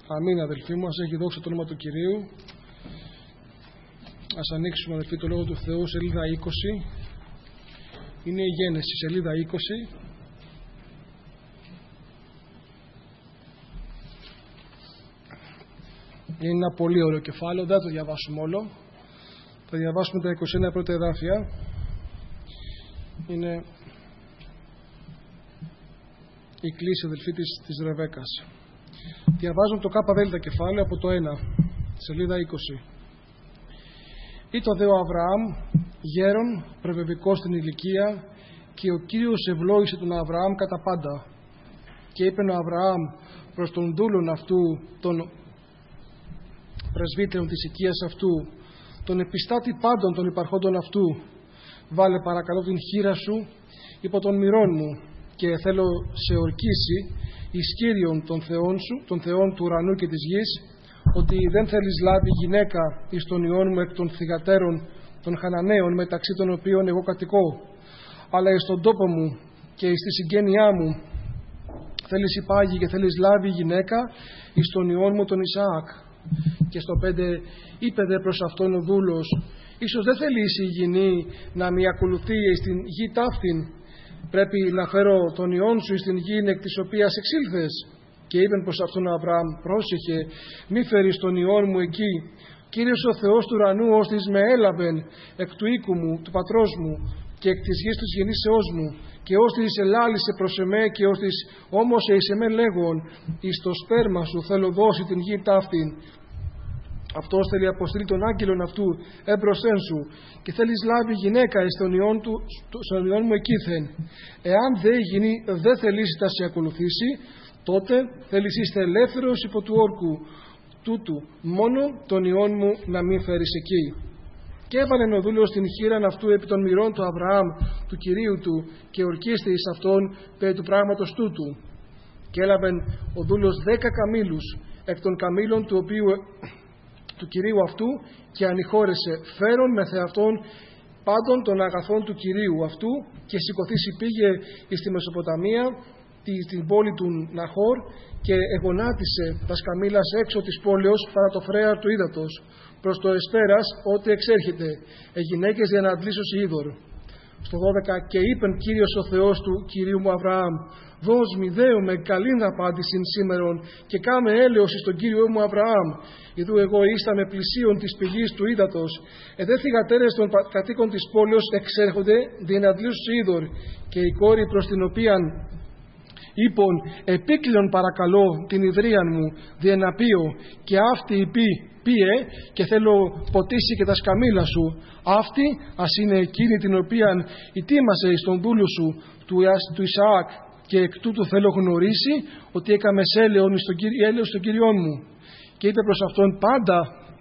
Αμήν, αδελφοί μου, ας έχει δόξα το όνομα του Κυρίου. Ας ανοίξουμε, αδελφοί, το Λόγο του Θεού, σελίδα 20. Είναι η Γένεση, σελίδα 20. Είναι ένα πολύ ωραίο κεφάλαιο, δεν θα το διαβάσουμε όλο. Θα διαβάσουμε τα 21 πρώτα εδάφια. Είναι η κλήση, αδελφοί, της Ρεβέκας. Διαβάζουμε το ΚΔ κεφάλαιο από το 1, σελίδα 20. Ήταν δε ο Αβραάμ γέρον, πρεβεβικός στην ηλικία, και ο Κύριος ευλόγησε τον Αβραάμ κατά πάντα. Και είπε ο Αβραάμ προς τον δούλον αυτού, τον πρεσβύτερον της οικίας αυτού, τον επιστάτη πάντων των υπαρχόντων αυτού, βάλε παρακαλώ την χείρα σου υπό των μυρών μου, και θέλω σε ορκίσει εις Κύριον των θεών του ουρανού και της γης, ότι δεν θέλεις λάβει γυναίκα εις τον ιόν μου εκ των θυγατέρων των Χαναναίων, μεταξύ των οποίων εγώ κατοικώ, αλλά εις τον τόπο μου και εις τη συγγένειά μου θέλεις υπάγει και θέλεις λάβει γυναίκα εις τον ιόν μου τον Ισαάκ. Και στο 5 είπε δε προς αυτόν ο δούλος, ίσως δεν θέλει η γυνή να μη ακολουθεί στην γη ταύτην, πρέπει να φέρω τον ιόν σου στην γη εκ της οποίας εξήλθες. Και είπεν προς αυτόν ο Αβραάμ, πρόσεχε, μη φέρεις τον ιόν μου εκεί. Κύριος ο Θεός του ουρανού ώστις με έλαβεν εκ του οίκου μου, του πατρός μου και εκ της γης της γεννήσεώς μου, και ώστις ελάλησε προς εμέ, και ώστις όμως εις εμέ λέγον, εις το σπέρμα σου θέλω δώσει την γη ταύτην. Αυτός θέλει αποστείλει τον άγγελον αυτού έμπροσθεν σου, και θέλεις λάβει γυναίκα στον ιόν μου εκείθεν. Εάν δε η γυνή δεν θελήσει να σε ακολουθήσει, τότε θέλεις είστε ελεύθερος υπό του όρκου τούτου, μόνο τον ιόν μου να μην φέρεις εκεί. Και έβαλεν ο δούλος την χείραν αυτού επί των μυρών του Αβραάμ, του κυρίου του, και ορκίστη εις αυτόν περί του πράγματος τούτου. Και έλαβεν ο δούλος 10 καμήλους εκ των καμήλων του κυρίου αυτού, και ανηχώρεσε φέρον με θεαυτόν πάντων των αγαθών του κυρίου αυτού, και σηκωθήσει πήγε εις τη Μεσοποταμία, στην πόλη του Ναχόρ, και εγονάτισε τα σκαμήλας έξω της πόλεως παρά το φρέαρ του ύδατος, προς το εσπέρας ότι εξέρχεται, γυναίκες για να αντλήσουν είδωρ. Στο 12, και είπεν Κύριος ο Θεός του κυρίου μου Αβραάμ, δώσ' μη δέου με καλήν απάντησιν σήμερον, και κάμε έλεος εις τον Κύριο μου Αβραάμ. Ιδού εγώ ήστα με πλησίον της πηγής του ύδατος, εδέ θυγατέρες των κατοίκων της πόλεως εξέρχονται δι' να αντλήσουν είδωρ, και η κόρη προς την οποίαν είπον, επίκλεον παρακαλώ την ιδρίαν μου, διεναπείο, και αυτή υπή, πίε, και θέλω ποτίσει και τα σκαμήλα σου. Αυτή ας είναι εκείνη την οποία ετοίμασε εις τον δούλου σου του Ισαάκ, και εκ τούτου θέλω γνωρίσει ότι έκαμε έλεος στον Κύριόν μου. Και είπε προς αυτόν πάντα,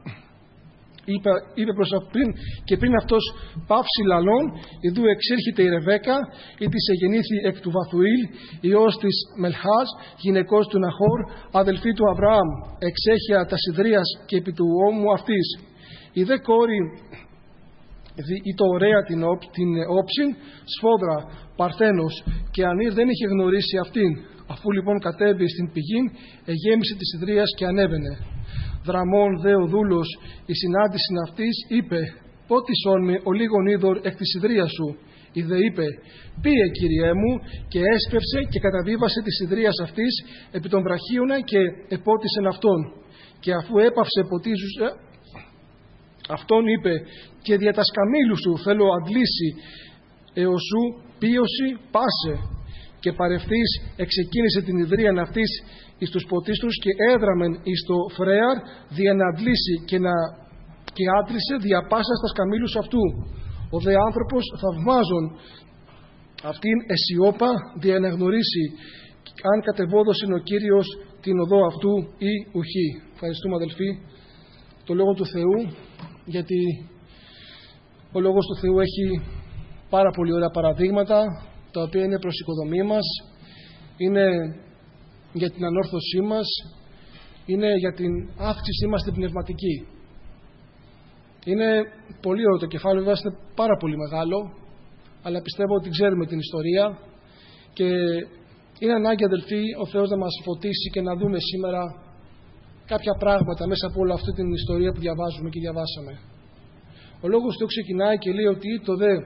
είπε προς αυτήν, και πριν αυτός πάυσει λαλών, ιδού εξέρχεται η Ρεβέκα, η της εγεννήθη εκ του Βαθουήλ, ιός της Μελχάς, γυναικός του Ναχόρ, αδελφή του Αβραάμ, εξέχεια τα σιδρίας και επί του ώμου αυτής. Η δε κόρη ή το ωραία την όψιν, σφόδρα, παρθένος, και ανήρ δεν είχε γνωρίσει αυτήν. Αφού λοιπόν κατέβη στην πηγή, εγέμισε της σιδρίας και ανέβαινε. Δραμών δε ο δούλος η συνάντηση αυτής είπε, πότισον με ο λίγον είδωρ εκ της σιδρίας σου. Η δε είπε, πήγε Κύριέ μου, και έσπευσε και καταβίβασε της σιδρίας αυτής επί των βραχίωνα, και επότισεν αυτόν. Και αφού έπαυσε ποτίζουσε αυτόν, είπε, και δια τα σκαμήλου σου θέλω αντλήσει έως σου πίωση πάσε. Και παρευθύς εξεκίνησε την ιδρίαν αυτής εις τους ποτίστους, και έδραμεν εις το φρέαρ δια να αντλήσει, και άντλησε δια πάσα στα σκαμήλους αυτού. Ο δε άνθρωπος θαυμάζων αυτήν εσιώπα δια να γνωρίσει αν κατεβόδωσιν ο Κύριος την οδό αυτού ή ουχή. Ευχαριστούμε, αδελφοί, το Λόγο του Θεού, γιατί ο Λόγος του Θεού έχει πάρα πολύ ωραία παραδείγματα, τα οποία είναι προς οικοδομή μας, είναι για την ανόρθωσή μας, είναι για την αύξησή μας στην πνευματική. Είναι πολύ ωραίο το κεφάλαιο, βέβαια είναι πάρα πολύ μεγάλο, αλλά πιστεύω ότι ξέρουμε την ιστορία, και είναι ανάγκη, αδελφοί, ο Θεός να μας φωτίσει και να δούμε σήμερα κάποια πράγματα μέσα από όλη αυτή την ιστορία που διαβάζουμε και διαβάσαμε. Ο λόγος του ξεκινάει και λέει ότι το δε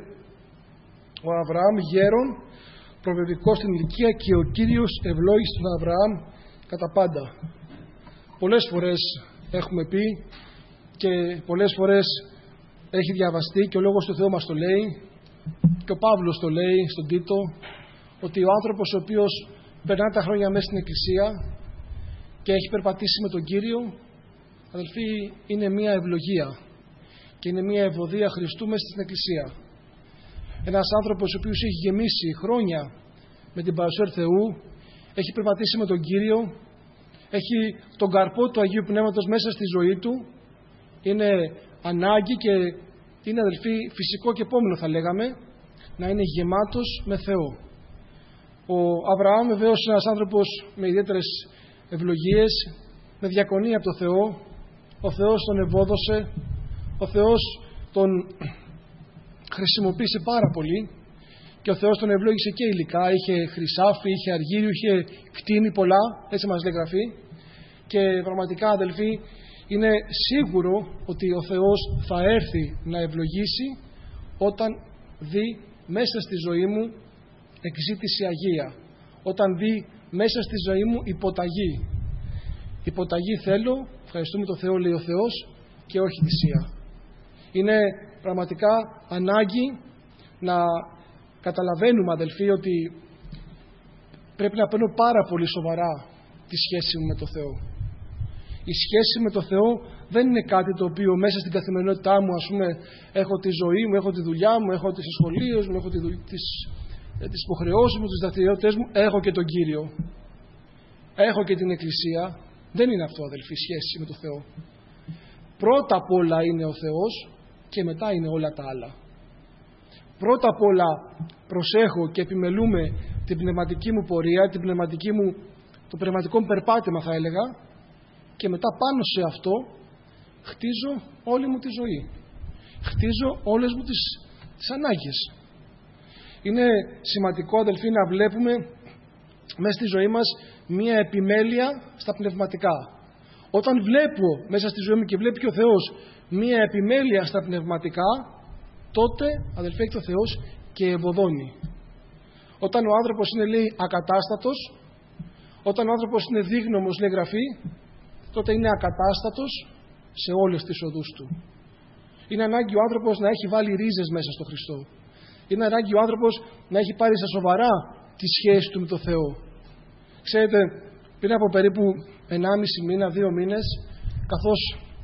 ο Αβραάμ γέρον, προβεβικός στην ηλικία, και ο Κύριος ευλόγησε τον Αβραάμ κατά πάντα. Πολλές φορές έχουμε πει και πολλές φορές έχει διαβαστεί και ο Λόγος του Θεού μας το λέει και ο Παύλος το λέει στον Τίτο, ότι ο άνθρωπος ο οποίος περνά τα χρόνια μέσα στην Εκκλησία και έχει περπατήσει με τον Κύριο, αδελφοί, είναι μια ευλογία και είναι μια ευωδία Χριστού μέσα στην Εκκλησία. Ένας άνθρωπος ο οποίος έχει γεμίσει χρόνια με την παρουσία του Θεού, έχει περπατήσει με τον Κύριο, έχει τον καρπό του Αγίου Πνεύματος μέσα στη ζωή του, είναι ανάγκη και είναι, αδελφοί, φυσικό και επόμενο θα λέγαμε, να είναι γεμάτος με Θεό. Ο Αβραάμ βεβαίως είναι ένας άνθρωπος με ιδιαίτερες ευλογίες, με διακονία από τον Θεό. Ο Θεός τον ευόδωσε, ο Θεός τον χρησιμοποίησε πάρα πολύ και ο Θεός τον ευλόγησε και υλικά. Είχε χρυσάφι, είχε αργύριο, είχε κτήνη πολλά, έτσι μας λέει Γραφή. Και πραγματικά, αδελφοί, είναι σίγουρο ότι ο Θεός θα έρθει να ευλογήσει όταν δει μέσα στη ζωή μου εξήτηση Αγία, όταν δει μέσα στη ζωή μου υποταγή. Υποταγή θέλω, ευχαριστούμε τον Θεό, λέει ο Θεός, και όχι θυσία. Είναι πραγματικά ανάγκη να καταλαβαίνουμε, αδελφοί, ότι πρέπει να παίρνω πάρα πολύ σοβαρά τη σχέση μου με τον Θεό. Η σχέση με τον Θεό δεν είναι κάτι το οποίο μέσα στην καθημερινότητά μου, ας πούμε, έχω τη ζωή μου, έχω τη δουλειά μου, έχω τις σχολείες μου, έχω τις υποχρεώσεις μου, τις δραστηριότητες μου, έχω και τον Κύριο. Έχω και την Εκκλησία. Δεν είναι αυτό, αδελφοί, σχέση με τον Θεό. Πρώτα απ' όλα είναι ο Θεός και μετά είναι όλα τα άλλα. Πρώτα απ' όλα προσέχω και επιμελούμε την πνευματική μου πορεία, το πνευματικό μου περπάτημα, θα έλεγα, και μετά πάνω σε αυτό χτίζω όλη μου τη ζωή. Χτίζω όλες μου τις ανάγκες. Είναι σημαντικό, αδελφοί, να βλέπουμε μέσα στη ζωή μας μία επιμέλεια στα πνευματικά. Όταν βλέπω μέσα στη ζωή μου και βλέπει και ο Θεός μία επιμέλεια στα πνευματικά, τότε, αδελφοί, έχει ο Θεός και ευωδώνει. Όταν ο άνθρωπος είναι, λέει, ακατάστατος, όταν ο άνθρωπος είναι δίγνωμος, λέει Γραφή, τότε είναι ακατάστατος σε όλες τις οδούς του. Είναι ανάγκη ο άνθρωπος να έχει βάλει ρίζες μέσα στο Χριστό. Είναι ανάγκη ο άνθρωπος να έχει πάρει στα σοβαρά τη σχέση του με τον Θεό. Ξέρετε, πριν από περίπου 1,5 μήνα, 2 μήνες, καθώς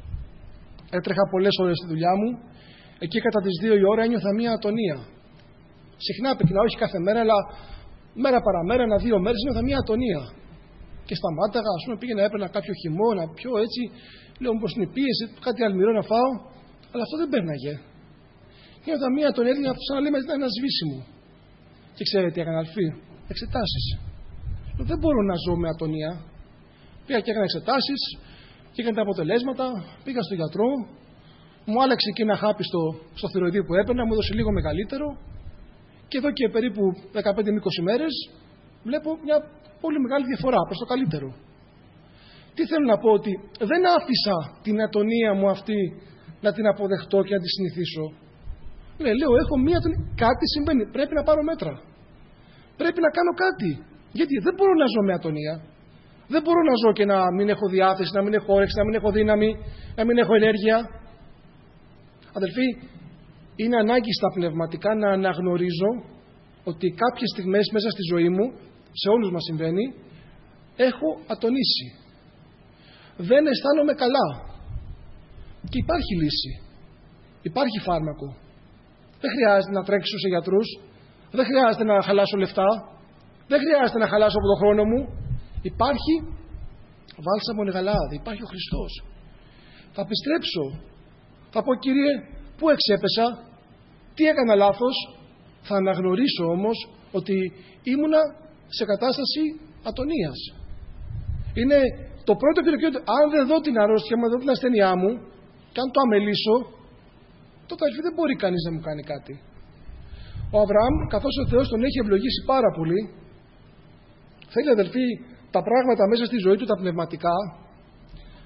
έτρεχα πολλές ώρες στη δουλειά μου, εκεί κατά τις 2 η ώρα ένιωθα μία ατονία. Συχνά πυκνά, όχι κάθε μέρα, αλλά μέρα παραμέρα, 1-2 μέρες ένιωθα μία ατονία. Και σταμάταγα, ας πούμε, πήγαινα, έπαιρνα κάποιο χυμό, να πιω έτσι, λέω μήπως είναι πίεση, κάτι αλμυρό να φάω, αλλά αυτό δεν πέρναγε. Ένιωθα μία ατονία, σαν να λέμε ήταν ένα σβήσιμο. Και ξέρετε τι έκανα, αδελφοί, εξετάσεις. Δεν μπορώ να ζω με ατονία. Πήγα και έκανα εξετάσεις, και έκανα τα αποτελέσματα, πήγα στον γιατρό, μου άλλαξε και ένα χάπι στο θηροειδή που έπαιρνα, μου έδωσε λίγο μεγαλύτερο, και εδώ και περίπου 15 με 20 μέρες βλέπω μια πολύ μεγάλη διαφορά προς το καλύτερο. Τι θέλω να πω, ότι δεν άφησα την ατονία μου αυτή να την αποδεχτώ και να τη συνηθίσω. Λέω, έχω μία ατονία, κάτι συμβαίνει, πρέπει να πάρω μέτρα. Πρέπει να κάνω κάτι. Γιατί δεν μπορώ να ζω με ατονία. Δεν μπορώ να ζω και να μην έχω διάθεση, να μην έχω όρεξη, να μην έχω δύναμη, να μην έχω ενέργεια. Αδελφοί, είναι ανάγκη στα πνευματικά να αναγνωρίζω ότι κάποιες στιγμές μέσα στη ζωή μου, σε όλους μας συμβαίνει, έχω ατονίσει. Δεν αισθάνομαι καλά. Και υπάρχει λύση. Υπάρχει φάρμακο. Δεν χρειάζεται να τρέξω σε γιατρούς. Δεν χρειάζεται να χαλάσω λεφτά. Δεν χρειάζεται να χαλάσω από τον χρόνο μου. Υπάρχει βάλσαμο νεγαλάδι. Υπάρχει ο Χριστός. Θα επιστρέψω. Θα πω, Κύριε, πού εξέπεσα, τι έκανα λάθος. Θα αναγνωρίσω όμως ότι ήμουνα σε κατάσταση ατονίας. Είναι το πρώτο και το κύριο. Αν δεν δω την αρρώστια μου, αν δεν δω την ασθένειά μου, και αν το αμελήσω, τότε, αδελφοί, δεν μπορεί κανείς να μου κάνει κάτι. Ο Αβραάμ, καθώς ο Θεός τον έχει ευλογήσει πάρα πολύ, θέλει, αδελφοί, τα πράγματα μέσα στη ζωή του, τα πνευματικά,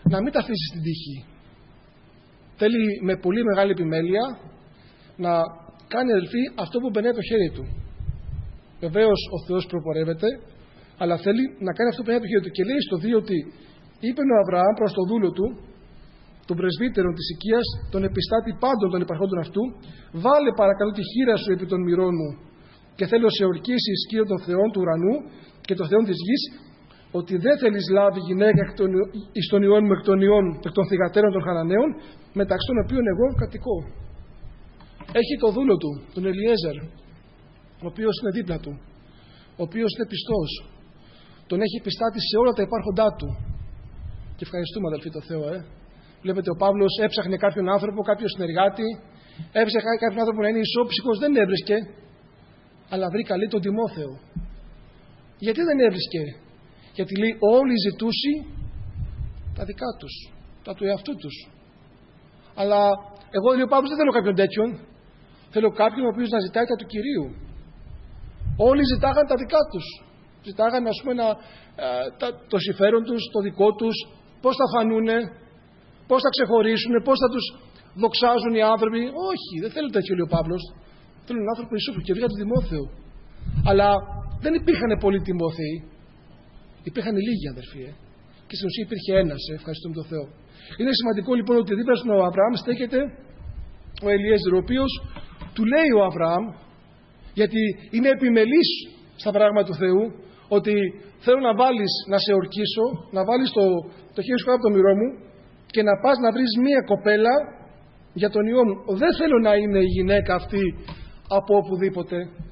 να μην τα αφήσει στην τύχη. Θέλει με πολύ μεγάλη επιμέλεια να κάνει, αδελφοί, αυτό που μπαινεί από το χέρι του. Βεβαίως ο Θεός προπορεύεται, αλλά θέλει να κάνει αυτό που μπαινεί από το χέρι του. Και λέει στο 2 ότι είπε ο Αβραάμ προς το δούλο του, τον πρεσβύτερο της οικίας, τον επιστάτη πάντων των υπαρχόντων αυτού, βάλε παρακαλώ τη χείρα σου επί των μυρών μου, και θέλω σε ορκίσει εις Κύριον των Θεών του ουρανού και των Θεών της γης, ότι δεν θέλεις λάβει γυναίκα εις των ιών μου εκ των ιών των θυγατέρων των Χαναναίων, μεταξύ των οποίων εγώ κατοικώ. Έχει το δούλο του, τον Ελιέζερ, ο οποίος είναι δίπλα του, ο οποίος είναι πιστός. Τον έχει πιστάτη σε όλα τα υπάρχοντά του. Και ευχαριστούμε, αδελφοί, το Θεό. Βλέπετε, ο Παύλος έψαχνε κάποιον άνθρωπο, κάποιον συνεργάτη, έψαχνε κάποιον άνθρωπο να είναι ισόψυχος, δεν έβρισκε, αλλά βρήκα, λέει, τον Τιμόθεο. Γιατί δεν έβρισκε? Γιατί, λέει, όλοι ζητούσι τα δικά τους, τα του εαυτού τους. Αλλά εγώ, λέει ο Παύλος, δεν θέλω κάποιον τέτοιον. Θέλω κάποιον ο οποίος να ζητάει τα του Κυρίου. Όλοι ζητάγαν τα δικά τους. Ζητάγαν, ας πούμε, το συμφέρον τους, το δικό τους, πώς θα φανούνε, πώς θα ξεχωρίσουν, πώς θα τους δοξάζουν οι άνθρωποι. Όχι, δεν θέλω τέτοιο, λέει ο Παύλος. Θέλω έναν άνθρωπο ισόφιλο και βρήκα τον Τιμόθεο. Αλλά δεν υπήρχαν πολλοί Τιμόθεοι. Υπήρχαν λίγοι, αδερφοί. Και στην ουσία υπήρχε ένας. Ευχαριστούμε τον Θεό. Είναι σημαντικό λοιπόν ότι δίπλα στον Αβραάμ στέκεται ο Ελιέζερ, ο οποίος του λέει ο Αβραάμ, γιατί είναι επιμελής στα πράγματα του Θεού, ότι θέλω να βάλεις, να σε ορκίσω, να βάλεις το χέρι σου κάτω από το μυρό μου και να πας να βρεις μία κοπέλα για τον ιό μου. Δεν θέλω να είναι η γυναίκα αυτή από οπουδήποτε.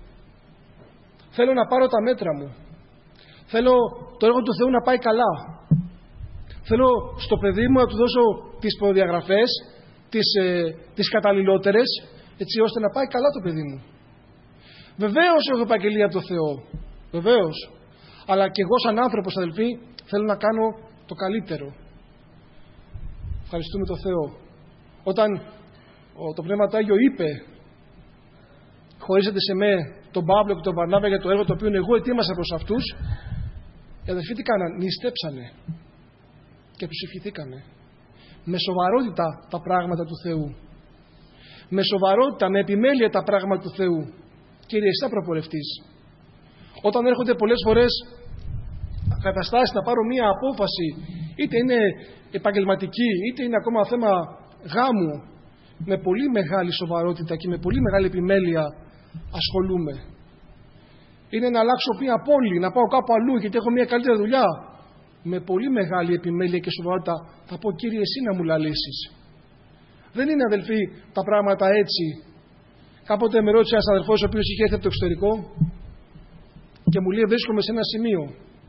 Θέλω να πάρω τα μέτρα μου. Θέλω το έργο του Θεού να πάει καλά. Θέλω στο παιδί μου να του δώσω τις προδιαγραφές, τις καταλληλότερες, έτσι ώστε να πάει καλά το παιδί μου. Βεβαίως έχω επαγγελία από το Θεό. Βεβαίως. Αλλά και εγώ σαν άνθρωπος, αδελφοί, θέλω να κάνω το καλύτερο. Ευχαριστούμε τον Θεό. Όταν το Πνεύμα του Άγιο είπε, χωρίζετε σε με τον Παύλο και τον Βαρνάβα για το έργο το οποίο εγώ ετοίμασα προς αυτούς, οι αδελφοί τι κάναν? νηστέψανε και τους ευχηθήκανε. Με σοβαρότητα τα πράγματα του Θεού. Με σοβαρότητα, με επιμέλεια τα πράγματα του Θεού. Κύριε, εσύ θα προπορευτείς. Όταν έρχονται πολλές φορές καταστάσεις να πάρω μία απόφαση, είτε είναι επαγγελματική, είτε είναι ακόμα θέμα γάμου, με πολύ μεγάλη σοβαρότητα και με πολύ μεγάλη επιμέλεια ασχολούμαι. Είναι να αλλάξω μία πόλη, να πάω κάπου αλλού γιατί έχω μία καλύτερη δουλειά. Με πολύ μεγάλη επιμέλεια και σοβαρότητα θα πω, Κύριε, εσύ να μου λαλήσεις. Δεν είναι, αδελφοί, τα πράγματα έτσι. Κάποτε με ρώτησε ένας αδελφός ο οποίος είχε έρθει από το εξωτερικό και μου λέει, βρίσκομαι σε ένα σημείο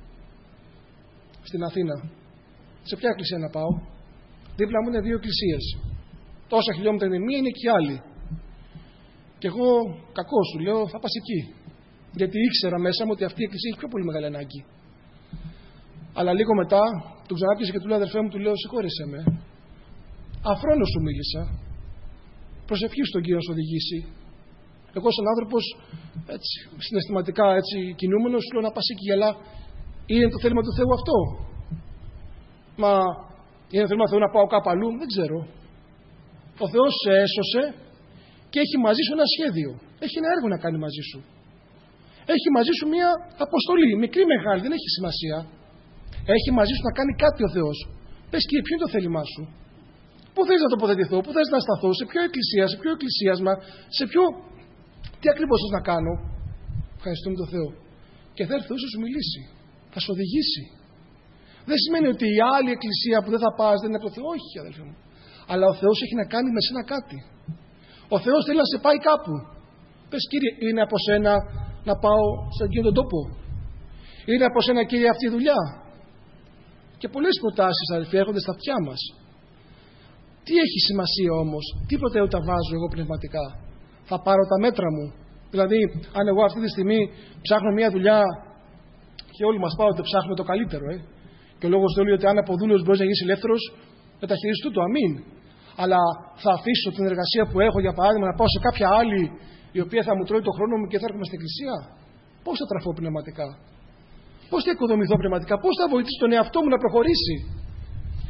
στην Αθήνα. Σε ποια εκκλησία να πάω? Δίπλα μου είναι 2 εκκλησίες. Τόσα χιλιόμετρα είναι μία, είναι και η άλλη. Και εγώ, κακό σου, λέω, θα πας εκεί. Γιατί ήξερα μέσα μου ότι αυτή η εκκλησία έχει πιο πολύ μεγάλη ανάγκη. Αλλά λίγο μετά, του ξανάπιασε και του λέω, αδερφέ μου, του λέω, συγχώρεσέ με. Αφρόνος σου μίλησα. Προσευχή στον Κύριο να σου οδηγήσει. Εγώ, σαν άνθρωπος, έτσι, συναισθηματικά έτσι, κινούμενος, σου λέω να πας εκεί, αλλά είναι το θέλημα του Θεού αυτό? Μα είναι το θέλημα του Θεού να πάω κάπου αλλού? Δεν ξέρω. Ο Θεός σε έσωσε και έχει μαζί σου ένα σχέδιο. Έχει ένα έργο να κάνει μαζί σου. Έχει μαζί σου μια αποστολή, μικρή μεγάλη, δεν έχει σημασία. Έχει μαζί σου να κάνει κάτι ο Θεός. Πες, Κύριε, ποιο είναι το θέλημά σου? Πού θες να τοποθετηθώ, πού θες να σταθώ, σε ποιο εκκλησία, σε ποιο εκκλησίασμα, σε ποιο. Τι ακριβώς θες να κάνω? Ευχαριστούμε τον Θεό. Και θα έρθει όσο σου μιλήσει. Θα σου οδηγήσει. Δεν σημαίνει ότι η άλλη εκκλησία που δεν θα πας δεν είναι από το Θεό. Όχι, αδελφοί μου. Αλλά ο Θεός έχει να κάνει με σένα κάτι. Ο Θεός θέλει να σε πάει κάπου. Πες, Κύριε, είναι από σένα να πάω σε εκείνον τον τόπο? Είναι από σένα, Κύριε, αυτή η δουλειά? Και πολλές προτάσεις, αδελφοί, έρχονται στα αυτιά μας. Τι έχει σημασία όμως? Τι προτεραιότητα βάζω εγώ πνευματικά? Θα πάρω τα μέτρα μου? Δηλαδή, αν εγώ αυτή τη στιγμή ψάχνω μια δουλειά, και όλοι μας πάω ότι ψάχνουμε το καλύτερο, και ο λόγος του λέει ότι αν από δούλος μπορείς να γίνεις ελεύθερος, μεταχειριστού το, αμήν. Αλλά θα αφήσω την εργασία που έχω, για παράδειγμα, να πάω σε κάποια άλλη, η οποία θα μου τρώει το χρόνο μου και θα έρχομαι στην εκκλησία? Πώς θα τραφώ πνευματικά? Πώς θα οικοδομηθώ πνευματικά? Πώς θα βοηθήσω τον εαυτό μου να προχωρήσει?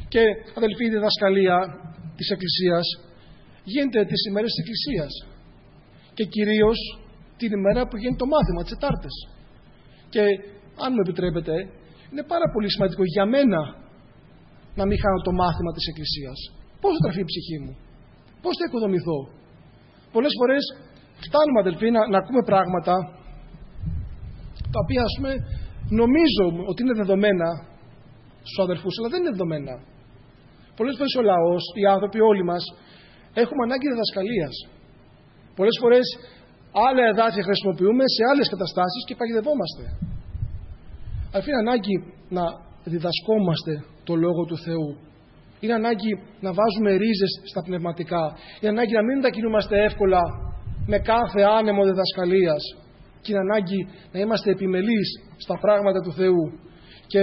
Και αδελφοί, η διδασκαλία της Εκκλησίας γίνεται τις ημέρες της Εκκλησίας και κυρίως την ημέρα που γίνεται το μάθημα, τις Τετάρτες. Και αν μου επιτρέπετε, είναι πάρα πολύ σημαντικό για μένα να μην χάνω το μάθημα της Εκκλησίας. Πώς θα τραφεί η ψυχή μου, πώς θα οικοδομηθώ. Πολλές φορές φτάνουμε, αδελφοί, να ακούμε πράγματα τα οποία, ας πούμε, νομίζω ότι είναι δεδομένα στους αδελφούς, αλλά δεν είναι δεδομένα. Πολλές φορές ο λαός, οι άνθρωποι, όλοι μας, έχουμε ανάγκη διδασκαλίας. Πολλές φορές άλλα εδάφια χρησιμοποιούμε σε άλλες καταστάσεις και παγιδευόμαστε. Αυτή είναι ανάγκη να διδασκόμαστε το Λόγο του Θεού. Είναι ανάγκη να βάζουμε ρίζες στα πνευματικά. Είναι ανάγκη να μην μετακινούμαστε εύκολα με κάθε άνεμο διδασκαλίας. Και είναι ανάγκη να είμαστε επιμελείς στα πράγματα του Θεού. Και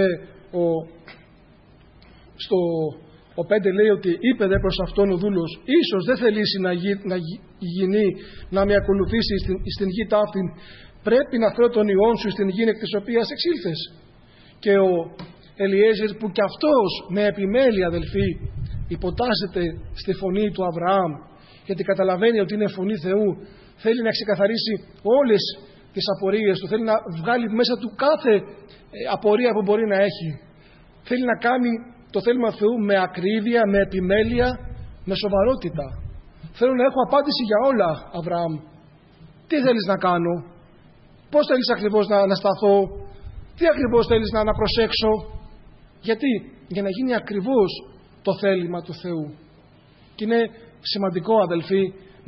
ο 5 λέει ότι είπε δε προς αυτόν ο δούλος, ίσως δεν θελήσει να γίνει, να με ακολουθήσει στην γη ταύτην, πρέπει να φέρω τον Υιόν σου στην γη εκ της οποίας εξήλθες. Και ο Ελιέζερ, που κι αυτός με επιμέλεια, αδελφοί, υποτάσσεται στη φωνή του Αβραάμ, γιατί καταλαβαίνει ότι είναι φωνή Θεού, θέλει να ξεκαθαρίσει όλες τις απορίες του, θέλει να βγάλει μέσα του κάθε απορία που μπορεί να έχει. Θέλει να κάνει το θέλημα του Θεού με ακρίβεια, με επιμέλεια, με σοβαρότητα. Θέλω να έχω απάντηση για όλα, Αβραάμ. Τι θέλεις να κάνω, πώς θέλεις ακριβώς να σταθώ, τι ακριβώς θέλεις να προσέξω. Γιατί, για να γίνει ακριβώς το θέλημα του Θεού. Και είναι σημαντικό, αδελφοί,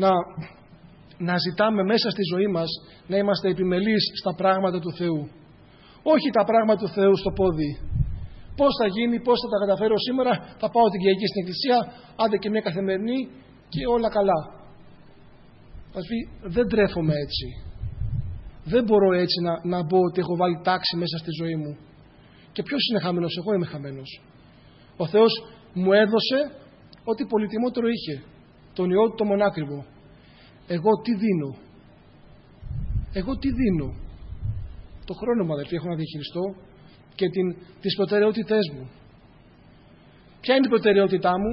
να ζητάμε μέσα στη ζωή μας να είμαστε επιμελείς στα πράγματα του Θεού. Όχι τα πράγματα του Θεού στο πόδι. Πώς θα γίνει, πώς θα τα καταφέρω σήμερα, θα πάω την Κυριακή στην Εκκλησία, άντε και μια καθημερινή και όλα καλά. Αδελφοί, δεν τρέφομαι έτσι. Δεν μπορώ έτσι να πω ότι έχω βάλει τάξη μέσα στη ζωή μου. Και ποιος είναι χαμένος? Εγώ είμαι χαμένος. Ο Θεός μου έδωσε ό,τι πολυτιμότερο είχε. Τον Υιό του το μονάκριβο. Εγώ τι δίνω? Εγώ τι δίνω? Το χρόνο μου, αδελφοί, έχω να διαχειριστώ και τις προτεραιότητές μου. Ποια είναι η προτεραιότητά μου?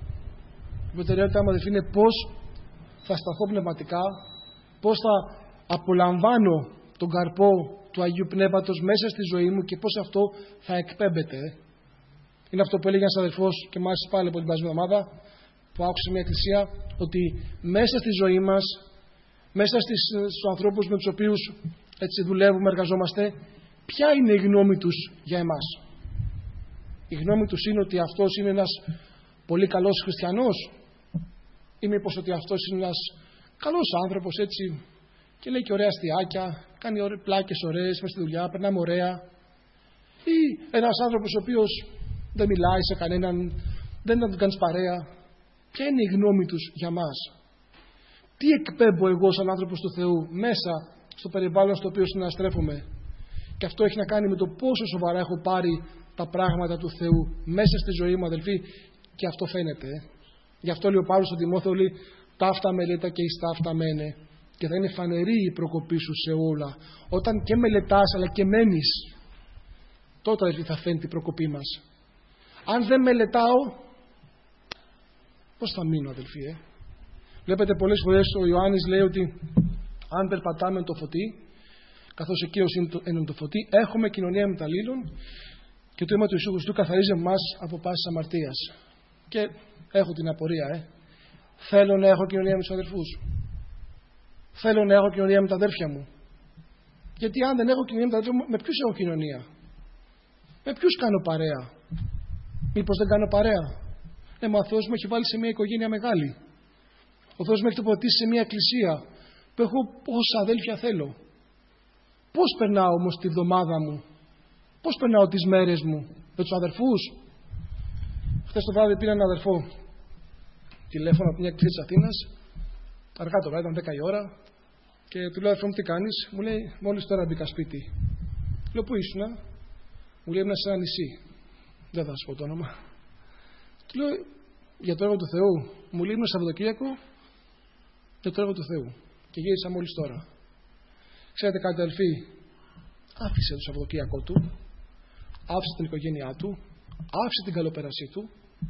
Η προτεραιότητά μου, αδελφοί, είναι πώς θα σταθώ πνευματικά, πώς θα απολαμβάνω τον καρπό του Αγίου Πνεύματος μέσα στη ζωή μου και πώς αυτό θα εκπέμπεται. Είναι αυτό που έλεγε ένας αδελφός και μ' άρεσε πάλι από την περασμένη εβδομάδα που άκουσε μια εκκλησία, ότι μέσα στη ζωή μας, μέσα στους ανθρώπους με τους οποίους έτσι δουλεύουμε, εργαζόμαστε, ποια είναι η γνώμη τους για εμάς? Η γνώμη τους είναι ότι αυτός είναι ένας πολύ καλός χριστιανός, ή μήπως ότι αυτός είναι ένας καλός άνθρωπος έτσι και λέει και ωραία αστιάκια, κάνει πλάκες ωραίες μες στη δουλειά, περνάμε ωραία, ή ένας άνθρωπος ο οποίος δεν μιλάει σε κανέναν, δεν να του κάνεις παρέα. Ποια είναι η γνώμη τους για μας? Τι εκπέμπω εγώ σαν άνθρωπος του Θεού μέσα στο περιβάλλον στο οποίο συναστρέφομαι? Και αυτό έχει να κάνει με το πόσο σοβαρά έχω πάρει τα πράγματα του Θεού μέσα στη ζωή μου, αδελφοί, και αυτό φαίνεται. Γι' αυτό λέει ο Παύλος στον Τιμόθεο, λέει, ταύτα μελέτα και εις ταύτα μένε. Και θα είναι φανερή η προκοπή σου σε όλα. Όταν και μελετάς αλλά και μένεις, τότε, αδελφοί, θα φαίνεται η προκοπή μας. Αν δεν μελετάω, πώς θα μείνω, αδελφοί? Βλέπετε πολλές φορές ο Ιωάννης λέει ότι αν περπατάμε το φωτί, καθώς ο Κύριος είναι το φωτί, έχουμε κοινωνία με τα αλλήλων και το αίμα του Ιησού Χριστού καθαρίζει εμάς από πάσης αμαρτίας. Και έχω την απορία, θέλω να έχω κοινωνία με τους αδελφούς. Θέλω να έχω κοινωνία με τα αδέρφια μου. Γιατί αν δεν έχω κοινωνία με τα αδέρφια μου, με ποιους έχω κοινωνία? Με ποιους κάνω παρέα? Μήπως δεν κάνω παρέα? Μα ο Θεός μου έχει βάλει σε μια οικογένεια μεγάλη. Ο Θεός με έχει τοποθετήσει σε μια εκκλησία που έχω όσα αδέλφια θέλω. Πώς περνάω όμως τη βδομάδα μου? Πώς περνάω τις μέρες μου? Με τους αδερφούς? Χθες το βράδυ πήρα έναν αδερφό τηλέφωνο από μια εκκλησία της Αθήνας, αργά το βράδυ, ήταν 10 η ώρα, και του λέω, αδερφό μου, τι κάνεις? Μου λέει, μόλις τώρα μπήκα σπίτι. Λέω, πού ήσουνα? Μου λέει, ήμουν σε ένα νησί. Δεν θα σου πω το όνομα. Του λέω, για το έργο του Θεού? Μου λέει, ήμουν Σαββατοκύριακο για το έργο του Θεού και γύρισα μόλις τώρα. Ξέρετε κάτι, αδελφοί? Άφησε το Σαββατοκύριακό του, άφησε την οικογένειά του, άφησε την καλοπέρασή του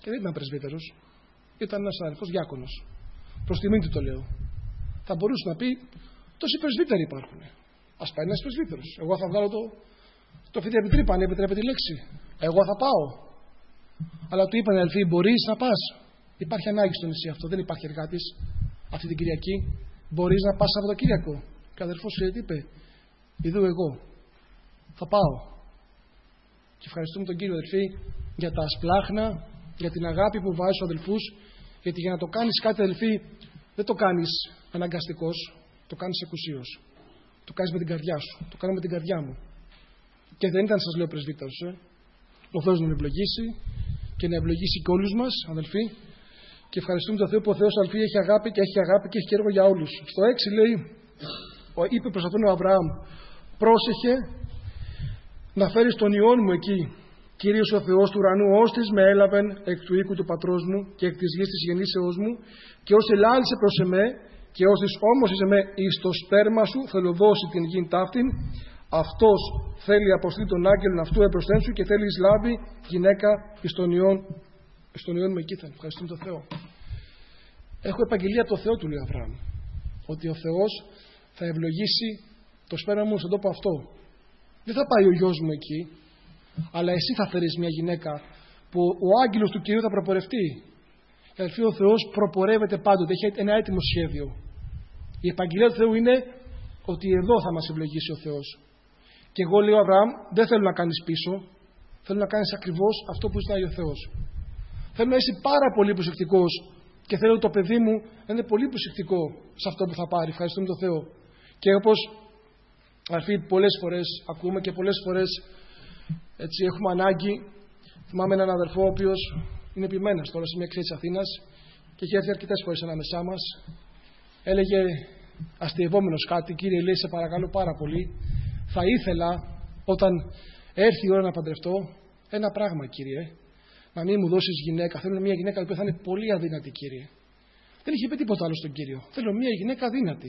Και δεν ήταν πρεσβύτερος, ήταν ένας αδερφός διάκονος. Προς τιμήν του το λέω. Θα μπορούσε να πει: τόσοι πρεσβύτεροι υπάρχουν. Ας πάει ένας πρεσβύτερος. Εγώ θα βγάλω το φοιτητρίπα, αν επιτρέπεται η λέξη. Εγώ θα πάω. Αλλά του είπαν: αδελφοί, μπορείς να πας? Υπάρχει ανάγκη στο νησί αυτό. Δεν υπάρχει εργάτης αυτή την Κυριακή. Μπορείς να πας Σαββατοκύριακο? Και ο αδερφός του είπε: ειδού εγώ. Θα πάω. Και ευχαριστούμε τον Κύριο, αδελφοί, για τα σπλάχνα, για την αγάπη που βάζει στους αδελφούς. Γιατί για να το κάνεις κάτι, αδελφοί, δεν το κάνεις αναγκαστικός, το κάνεις εκουσίως. Το κάνεις με την καρδιά σου. Το κάνω με την καρδιά μου. Και δεν ήταν, σας λέω, πρεσβύτερος. Ο Θεός να με ευλογήσει και να ευλογήσει και όλους μας, αδελφοί. Και ευχαριστούμε τον Θεό που ο Θεός, αδελφοί, έχει αγάπη και έχει έργο για όλους. Στο 6 λέει, είπε προς αυτόν ο Αβραάμ: πρόσεχε να φέρεις τον ιόν μου εκεί. Κύριος ο Θεός του ουρανού, όστις με έλαβεν εκ του οίκου του πατρός μου και εκ της γης της γεννήσεώς μου, και όσοι ελάλησε προς εμέ, και όσοι όμως εις εμέ εις το σπέρμα σου θέλω δώσει την γην ταύτην, αυτός θέλει αποστείλει τον άγγελον αυτού εμπροσθέν σου και θέλει λάβει γυναίκα εις τον ιόν μου εκείθεν. Ευχαριστούμε τον Θεό. Έχω επαγγελία από το Θεό, του λέει ο Αβραάμ, ότι ο Θεός θα ευλογήσει το σπέρμα μου στον τόπο αυτό. Δεν θα πάει ο γιος μου εκεί, αλλά εσύ θα φέρεις μια γυναίκα που ο άγγελος του Κυρίου θα προπορευτεί. Αδελφοί, ο Θεός προπορεύεται πάντοτε, έχει ένα έτοιμο σχέδιο. Η επαγγελία του Θεού είναι ότι εδώ θα μας ευλογήσει ο Θεός. Και εγώ, λέω, Αβραάμ, δεν θέλω να κάνεις πίσω, θέλω να κάνεις ακριβώς αυτό που ζητάει ο Θεός. Θέλω να είσαι πάρα πολύ προσεκτικός και θέλω το παιδί μου να είναι πολύ προσεκτικό σε αυτό που θα πάρει. Ευχαριστούμε τον Θεό. Και όπως αδελφοί, πολλές φορές ακούμε και πολλές φορές έτσι έχουμε ανάγκη. Θυμάμαι έναν αδερφό, ο οποίος είναι επιμένας τώρα σε μια εκκλησία της Αθήνας και έχει έρθει αρκετές φορές ανάμεσά μας. Έλεγε αστειευόμενος κάτι: κύριε, λέει, σε παρακαλώ πάρα πολύ, θα ήθελα όταν έρθει η ώρα να παντρευτώ ένα πράγμα, κύριε. Να μην μου δώσεις γυναίκα. Θέλω μια γυναίκα που θα είναι πολύ αδύνατη, κύριε. Δεν είχε πει τίποτα άλλο στον Κύριο. Θέλω μια γυναίκα αδύνατη.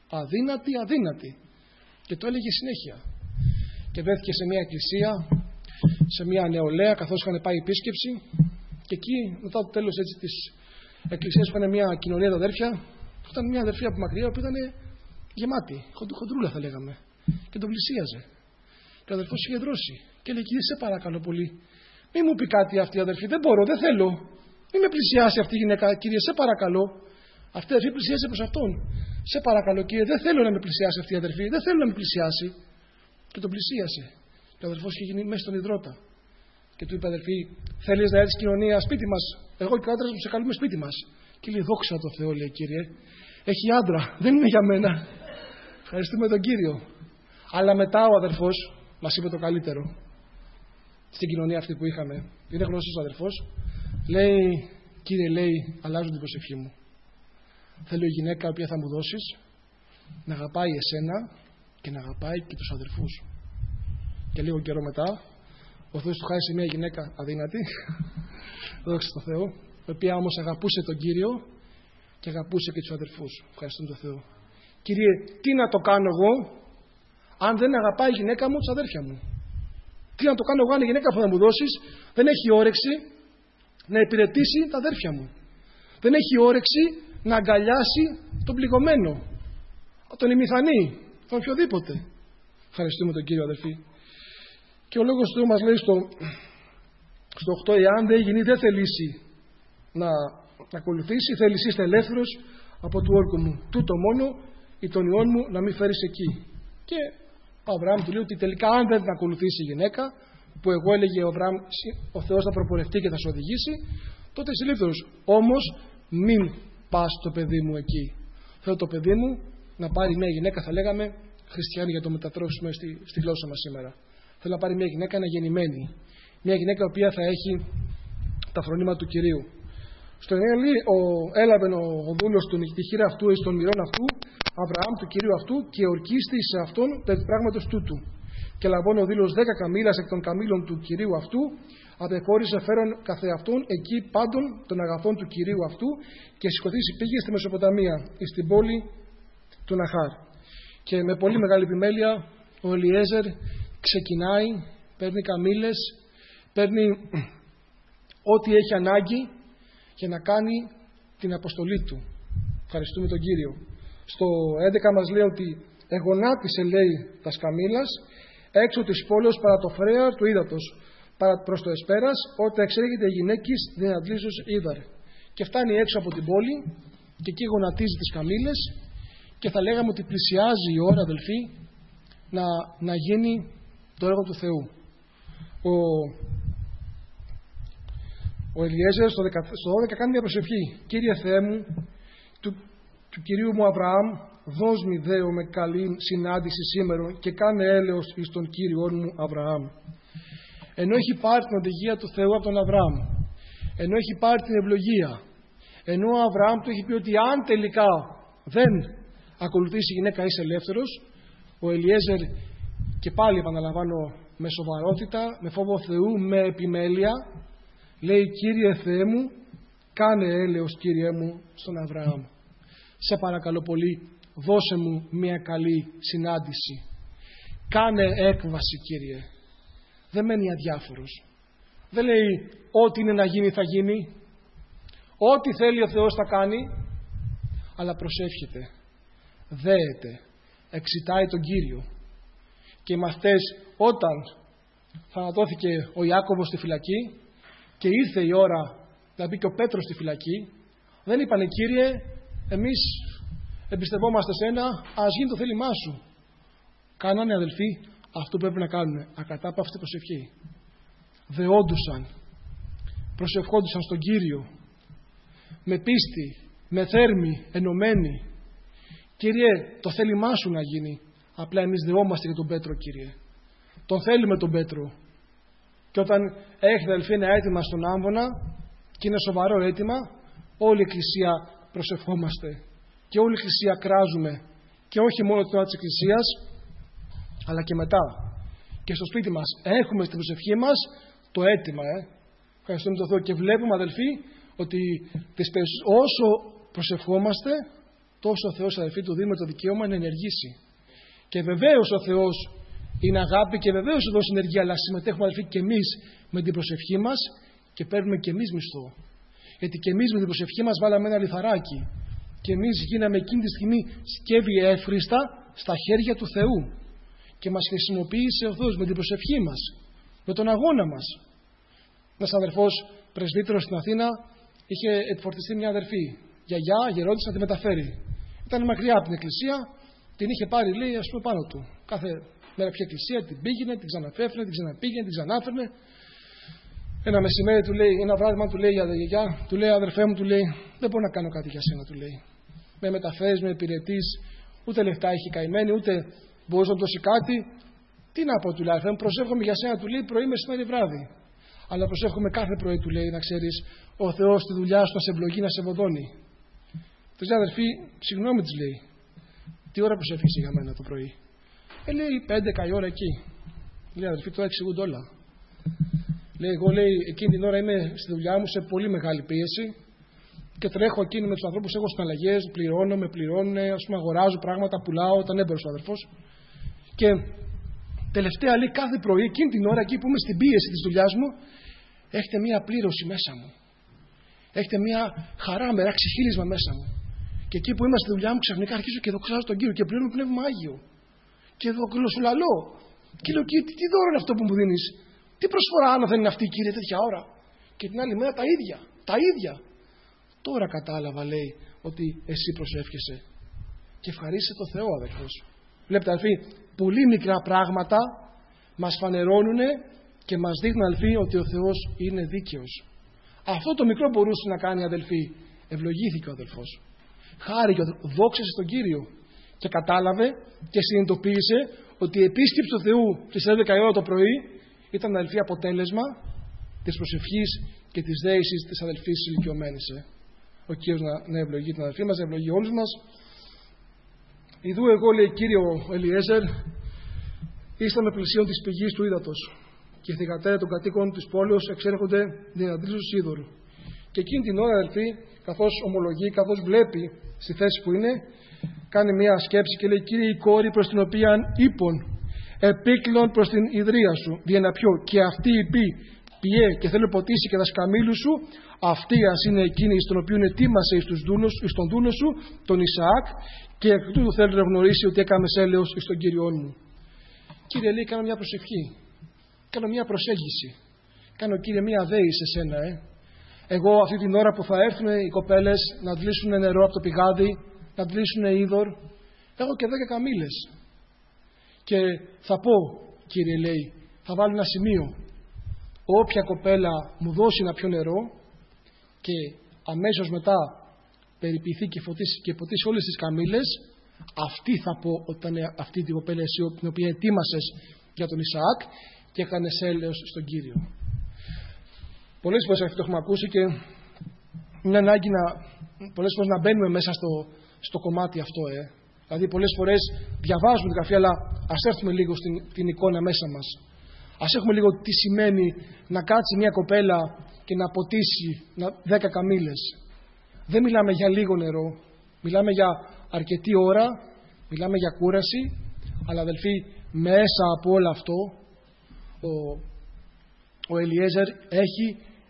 Αδύνατη. Και το έλεγε συνέχεια. Και βρέθηκε σε μια εκκλησία, σε μια νεολαία, καθώς είχαν πάει επίσκεψη. Και εκεί, μετά το τέλος της εκκλησίας, είχαν μια κοινωνία τα αδέρφια. Ήταν μια αδερφή από μακριά που ήταν γεμάτη, χοντρούλα θα λέγαμε. Και τον πλησίαζε. Και ο αδερφός είχε δρώσει. Και λέει: κύριε, σε παρακαλώ πολύ, μη μου πει κάτι αυτή η αδερφή. Δεν μπορώ, δεν θέλω. Μη με πλησιάσει αυτή η γυναίκα, κύριε, σε παρακαλώ. Αυτή η αδερφή πλησίασε προς αυτόν. Σε παρακαλώ, κύριε, δεν θέλω να με πλησιάσει αυτή η αδερφή. Δεν θέλω να με πλησιάσει. Και τον πλησίασε. Και ο αδερφός είχε γίνει μέσα στον υδρότα. Και του είπε: αδερφή, θέλεις να έρθεις κοινωνία σπίτι μας? Εγώ και ο άντρας μου σε καλούμε σπίτι μας. Και λέει: δόξα τω Θεώ, λέει, κύριε. Έχει άντρα, δεν είναι για μένα. Ευχαριστούμε τον Κύριο. Αλλά μετά ο αδερφός μας είπε το καλύτερο. Στην κοινωνία αυτή που είχαμε, είναι γνωστός ο αδερφός, λέει: κύριε, λέει, αλλάζω την προσευχή μου. Θέλω η γυναίκα που θα μου δώσεις να αγαπάει εσένα και να αγαπάει και τους αδερφούς. Και λίγο καιρό μετά, ο Θεός του χάρισε μια γυναίκα αδύνατη, δόξα τω Θεώ, η οποία όμως αγαπούσε τον Κύριο και αγαπούσε και τους αδερφούς. Ευχαριστούμε τον Θεό. Κύριε, τι να το κάνω εγώ αν δεν αγαπάει η γυναίκα μου τους αδέρφια μου? Τι να το κάνω εγώ αν η γυναίκα που θα μου δώσεις δεν έχει όρεξη να υπηρετήσει τα αδέρφια μου? Δεν έχει όρεξη να αγκαλιάσει τον πληγωμένο, τον ημιθανή, τον οποιοδήποτε. Ευχαριστούμε τον Κύριο, αδερφοί. Και ο λόγος του μας λέει στο 8: εάν δεν γίνει, δεν θελήσει να ακολουθήσει, θέλεις είστε ελεύθερος από του όρκου μου. Τούτο μόνο ή τον ιόν μου να μην φέρεις εκεί. Και ο Αβραάμ του λέει ότι τελικά, αν δεν την ακολουθήσει η γυναίκα, που εγώ έλεγε ο Αβραάμ, ο Θεός θα προπορευτεί και θα σε οδηγήσει, τότε είσαι ελεύθερος. Όμως μην πας το παιδί μου εκεί. Θέλω το παιδί μου να πάρει μια γυναίκα, θα λέγαμε χριστιανή, για το μετατρώσουμε στη γλώσσα μας σήμερα. Θέλω να πάρει μια γυναίκα αναγεννημένη. Μια γυναίκα η οποία θα έχει τα φρονήματα του Κυρίου. Στον Έλλη έλαβε ο δούλος του τη χείρα αυτού εις των μοιρών αυτού, Αβραάμ του Κυρίου αυτού, και ορκίστη σε αυτόν περί πράγματος τούτου. Και λαβών ο δήλος 10 καμήλας εκ των καμήλων του Κυρίου αυτού, απεχώρησε φέρον καθεαυτόν εκεί πάντων των αγαθών του Κυρίου αυτού, και σηκωθήσει πήγε στη Μεσοποταμία, εις την πόλη του Ναχάρ. Και με πολύ μεγάλη επιμέλεια ο Ελιέζερ ξεκινάει, παίρνει καμήλες, παίρνει ό,τι έχει ανάγκη για να κάνει την αποστολή του. Ευχαριστούμε τον Κύριο. Στο 11 μας λέει ότι εγονάτισε, λέει, τα σκαμήλας έξω της πόλεως παρά το φρέαρ του ύδατος, προς το εσπέρας, όταν εξέρχεται η γυναίκης δυνατλήσεως ύδαρ. Και φτάνει έξω από την πόλη και εκεί γονατίζει τις καμήλες και θα λέγαμε ότι πλησιάζει η ώρα, αδελφοί, να γίνει το έργο του Θεού. Ο Ελιέζερ στο 12 κάνει μια προσευχή. Κύριε Θεέ μου, του Κυρίου μου Αβραάμ, δώσ' μη δέο με καλή συνάντηση σήμερα και κάνε έλεος εις τον Κύριον μου Αβραάμ. Ενώ έχει πάρει την οδηγία του Θεού από τον Αβραάμ, ενώ έχει πάρει την ευλογία, ενώ ο Αβραάμ του έχει πει ότι αν τελικά δεν ακολουθήσει η γυναίκα είσαι ελεύθερος, ο Ελιέζερ, και πάλι επαναλαμβάνω, με σοβαρότητα, με φόβο Θεού, με επιμέλεια, λέει: Κύριε Θεέ μου, κάνε έλεος, Κύριε μου, στον Αβραάμ. Σε παρακαλώ πολύ, δώσε μου μια καλή συνάντηση. Κάνε έκβαση, Κύριε. Δεν μένει αδιάφορος. Δεν λέει ό,τι είναι να γίνει θα γίνει. Ό,τι θέλει ο Θεός θα κάνει. Αλλά προσεύχεται. Δέεται. Εξητάει τον Κύριο. Και οι μαθητές, όταν θανατώθηκε ο Ιάκωβος στη φυλακή και ήρθε η ώρα να μπει και ο Πέτρος στη φυλακή, δεν είπανε: Κύριε, εμείς εμπιστευόμαστε σένα, ας γίνει το θέλημά σου. Κάνανε, αδελφοί, αυτό που πρέπει να κάνουν. Ακατάπαυστη προσευχή. Δεόντουσαν. Προσευχόντουσαν στον Κύριο. Με πίστη, με θέρμη, ενωμένοι. Κύριε, το θέλημά σου να γίνει. Απλά εμείς δεόμαστε για τον Πέτρο, Κύριε. Τον θέλουμε τον Πέτρο. Και όταν έχετε, αδελφοί, ένα αίτημα στον άμβονα και είναι σοβαρό αίτημα, όλη η Εκκλησία προσευχόμαστε. Και όλη η Εκκλησία κράζουμε. Και όχι μόνο το τμήμα της Εκκλησίας, αλλά και μετά. Και στο σπίτι μας έχουμε στην προσευχή μας το αίτημα. Ευχαριστούμε τον Θεό και βλέπουμε, αδελφοί, ότι όσο προσευχόμαστε, τόσο ο Θεός, αδελφοί, του δίνουμε το δικαίωμα να ενεργήσει. Και βεβαίως ο Θεός είναι αγάπη και βεβαίως ο Θεός είναι ενεργεί, αλλά συμμετέχουμε, αδελφοί, και εμείς με την προσευχή μας και παίρνουμε και εμείς μισθό. Γιατί και εμείς με την προσευχή μας βάλαμε ένα λιθαράκι. Και εμείς γίναμε εκείνη τη στιγμή σκεύη εύχριστα στα χέρια του Θεού. Και μας χρησιμοποίησε ο Θεός με την προσευχή μας, με τον αγώνα μας. Ένας αδερφός πρεσβύτερος στην Αθήνα είχε επιφορτιστεί μια αδερφή, γιαγιά, γερόντισσα, να τη μεταφέρει. Ήταν μακριά από την εκκλησία, την είχε πάρει, λέει, ας πούμε, πάνω του. Κάθε μέρα πια εκκλησία, την πήγαινε, την ξαναφέφερε, την ξαναπήγαινε, την ξανάφερνε. Ένα μεσημέρι του λέει, ένα βράδυ του λέει, γιαγιά, του λέει: Αδερφέ μου, του λέει, δεν μπορώ να κάνω κάτι για σένα, του λέει. Με μεταφέρεις, με υπηρετείς, ούτε λεφτά έχει καημένη, ούτε μπορείς να δώσει κάτι. Τι να πω, του λέει, αδερφέ μου, προσεύχομαι για σένα, του λέει, πρωί, μεσημέρι, βράδυ. Αλλά προσεύχομαι κάθε πρωί, του λέει, να ξέρεις, ο Θεός στη δουλειά σου να σε ευλογεί, να σε βοδώνει. Του λέει, αδερφή, συγγνώμη, της λέει, τι ώρα προσεύχεσαι για μένα το πρωί? Λέει 5-10 η ώρα εκεί. Λέει, αδερφή, τώρα εξηγούνται όλα. Λέει, εγώ, λέει, εκείνη την ώρα είμαι στη δουλειά μου σε πολύ μεγάλη πίεση και τρέχω εκείνη με τους ανθρώπους, έχω συναλλαγές, με πληρώνουν, ας πούμε, αγοράζω πράγματα, πουλάω, όταν έμπαιρος ο αδερφός. Και τελευταία, λέει, κάθε πρωί, εκείνη την ώρα εκεί που είμαι στην πίεση της δουλειάς μου, έχετε μία πλήρωση μέσα μου. Έχετε μία χαρά, μερά ξεχύλισμα μέσα μου. Και εκεί που είμαι στη δουλειά μου, ξαφνικά αρχίζω και δοξάζω τον Κύριο και πληρώνω πνεύμα Άγιο. Και δοξολαλώ. Και λέω, Κύριε, τι δώρο είναι αυτό που μου δίνεις? Τι προσφορά άλλο δεν είναι αυτή, Κύριε, τέτοια ώρα? Και την άλλη μέρα τα ίδια. Τα ίδια. Τώρα κατάλαβα, λέει, ότι εσύ προσεύχεσαι. Και ευχαρίστησε το Θεό, αδελφός. Βλέπετε, αδελφοί, πολύ μικρά πράγματα μας φανερώνουν και μας δείχνουν, αδελφοί, ότι ο Θεός είναι δίκαιος. Αυτό το μικρό μπορούσε να κάνει, αδελφοί. Ευλογήθηκε ο αδελφός. Χάρηκε, δόξασε τον Κύριο. Και κατάλαβε και συνειδητοποίησε ότι η επίσκεψη του Θεού στις 11 η ώρα το πρωί ήταν, αδελφοί, αποτέλεσμα της προσευχής και της δέησης της αδελφής ηλικιωμένης. Ο Κύριος να ευλογεί την αδελφή μας, να ευλογεί όλους μας. Ιδού εγώ, λέει, Κύριο Ελιέζερ, ήσταν με πλησίον της πηγής του ύδατος και οι θυγατέρες των κατοίκων της πόλεως εξέρχονται δυνατρίζους είδωρου. Και εκείνη την ώρα, αδελφοί, καθώς ομολογεί, καθώς βλέπει στη θέση που είναι, κάνει μια σκέψη και λέει: Κύριε, η κόρη προς την οποία είπων επίκλων προς την ιδρία σου, διένα πιο, και αυτή η πει πιέ και θέλω ποτίσει και τα σκαμήλου σου, αυτή ας είναι εκείνη στον οποίο ετοίμασε εις τον δούλο σου, τον Ισαάκ, και εκ τούτου θέλω να γνωρίσει ότι έκαμες έλεος εις τον Κύριόν μου. Κύριε, λέει, κάνω μια προσευχή, κάνω μια προσέγγιση, κάνω, Κύριε, μια δέη σε σένα. Εγώ αυτή την ώρα που θα έρθουν οι κοπέλες να αντλήσουν νερό από το πηγάδι, να αντλήσουν είδωρ, έχω και 10 καμήλες. Και θα πω, Κύριε, λέει, θα βάλω ένα σημείο. Όποια κοπέλα μου δώσει να πιω νερό και αμέσως μετά περιποιηθεί και ποτίσει όλες τις καμήλες, αυτή θα πω ότι ήταν αυτή την κοπέλα εσύ, την οποία ετοίμασες για τον Ισαάκ και έκανες έλεος στον Κύριο. Πολλές φορές αυτό το έχουμε ακούσει και είναι ανάγκη πολλές φορές να μπαίνουμε μέσα στο κομμάτι αυτό. Δηλαδή πολλές φορές διαβάζουμε την Γραφή, αλλά ας έρθουμε λίγο στην εικόνα μέσα μας. Ας έχουμε λίγο τι σημαίνει να κάτσει μια κοπέλα και να ποτίσει 10 καμήλες. Δεν μιλάμε για λίγο νερό, μιλάμε για αρκετή ώρα, μιλάμε για κούραση, αλλά αδελφοί, μέσα από όλο αυτό ο Ελιέζερ έχει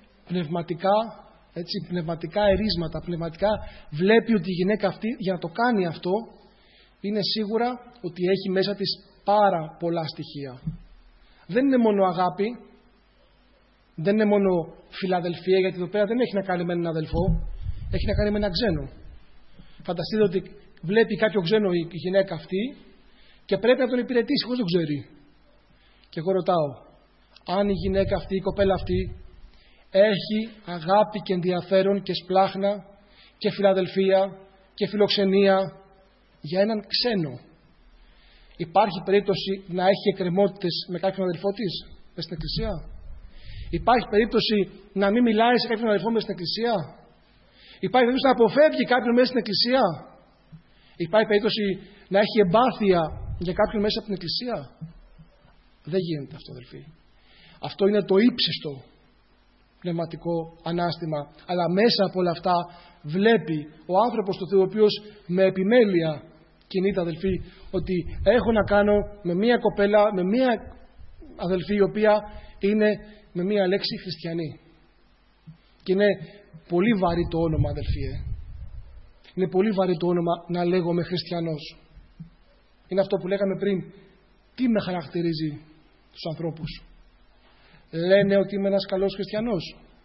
πνευματικά ερίσματα, πνευματικά βλέπει ότι η γυναίκα αυτή για να το κάνει αυτό είναι σίγουρα ότι έχει μέσα της πάρα πολλά στοιχεία. Δεν είναι μόνο αγάπη, δεν είναι μόνο φιλαδελφία, γιατί εδώ πέρα δεν έχει να κάνει με έναν αδελφό, έχει να κάνει με έναν ξένο. Φανταστείτε ότι βλέπει κάποιο ξένο η γυναίκα αυτή και πρέπει να τον υπηρετήσει, χωρίς το ξέρει. Και εγώ ρωτάω, αν η γυναίκα αυτή, η κοπέλα αυτή, έχει αγάπη και ενδιαφέρον και σπλάχνα και φιλαδελφία και φιλοξενία για έναν ξένο, υπάρχει περίπτωση να έχει εκκρεμότητες με κάποιον αδελφό της μες στην εκκλησία? Υπάρχει περίπτωση να μην μιλάει σε κάποιον αδελφό μες στην εκκλησία? Υπάρχει περίπτωση να αποφεύγει κάποιον μέσα στην εκκλησία? Υπάρχει περίπτωση να έχει εμπάθεια για κάποιον μέσα από την εκκλησία? Δεν γίνεται αυτό, αδελφοί. Αυτό είναι το ύψιστο πνευματικό ανάστημα. Αλλά μέσα από όλα αυτά βλέπει ο άνθρωπος του Θεού, ο οποίος με επιμέλεια κινείται, αδελφοί, ότι έχω να κάνω με μία κοπέλα, με μία αδελφή, η οποία είναι με μία λέξη χριστιανή. Και είναι πολύ βαρύ το όνομα, αδελφοί. Είναι πολύ βαρύ το όνομα να λέγομαι χριστιανός. Είναι αυτό που λέγαμε πριν. Τι με χαρακτηρίζει τους ανθρώπους? Λένε ότι είμαι ένας καλός χριστιανός?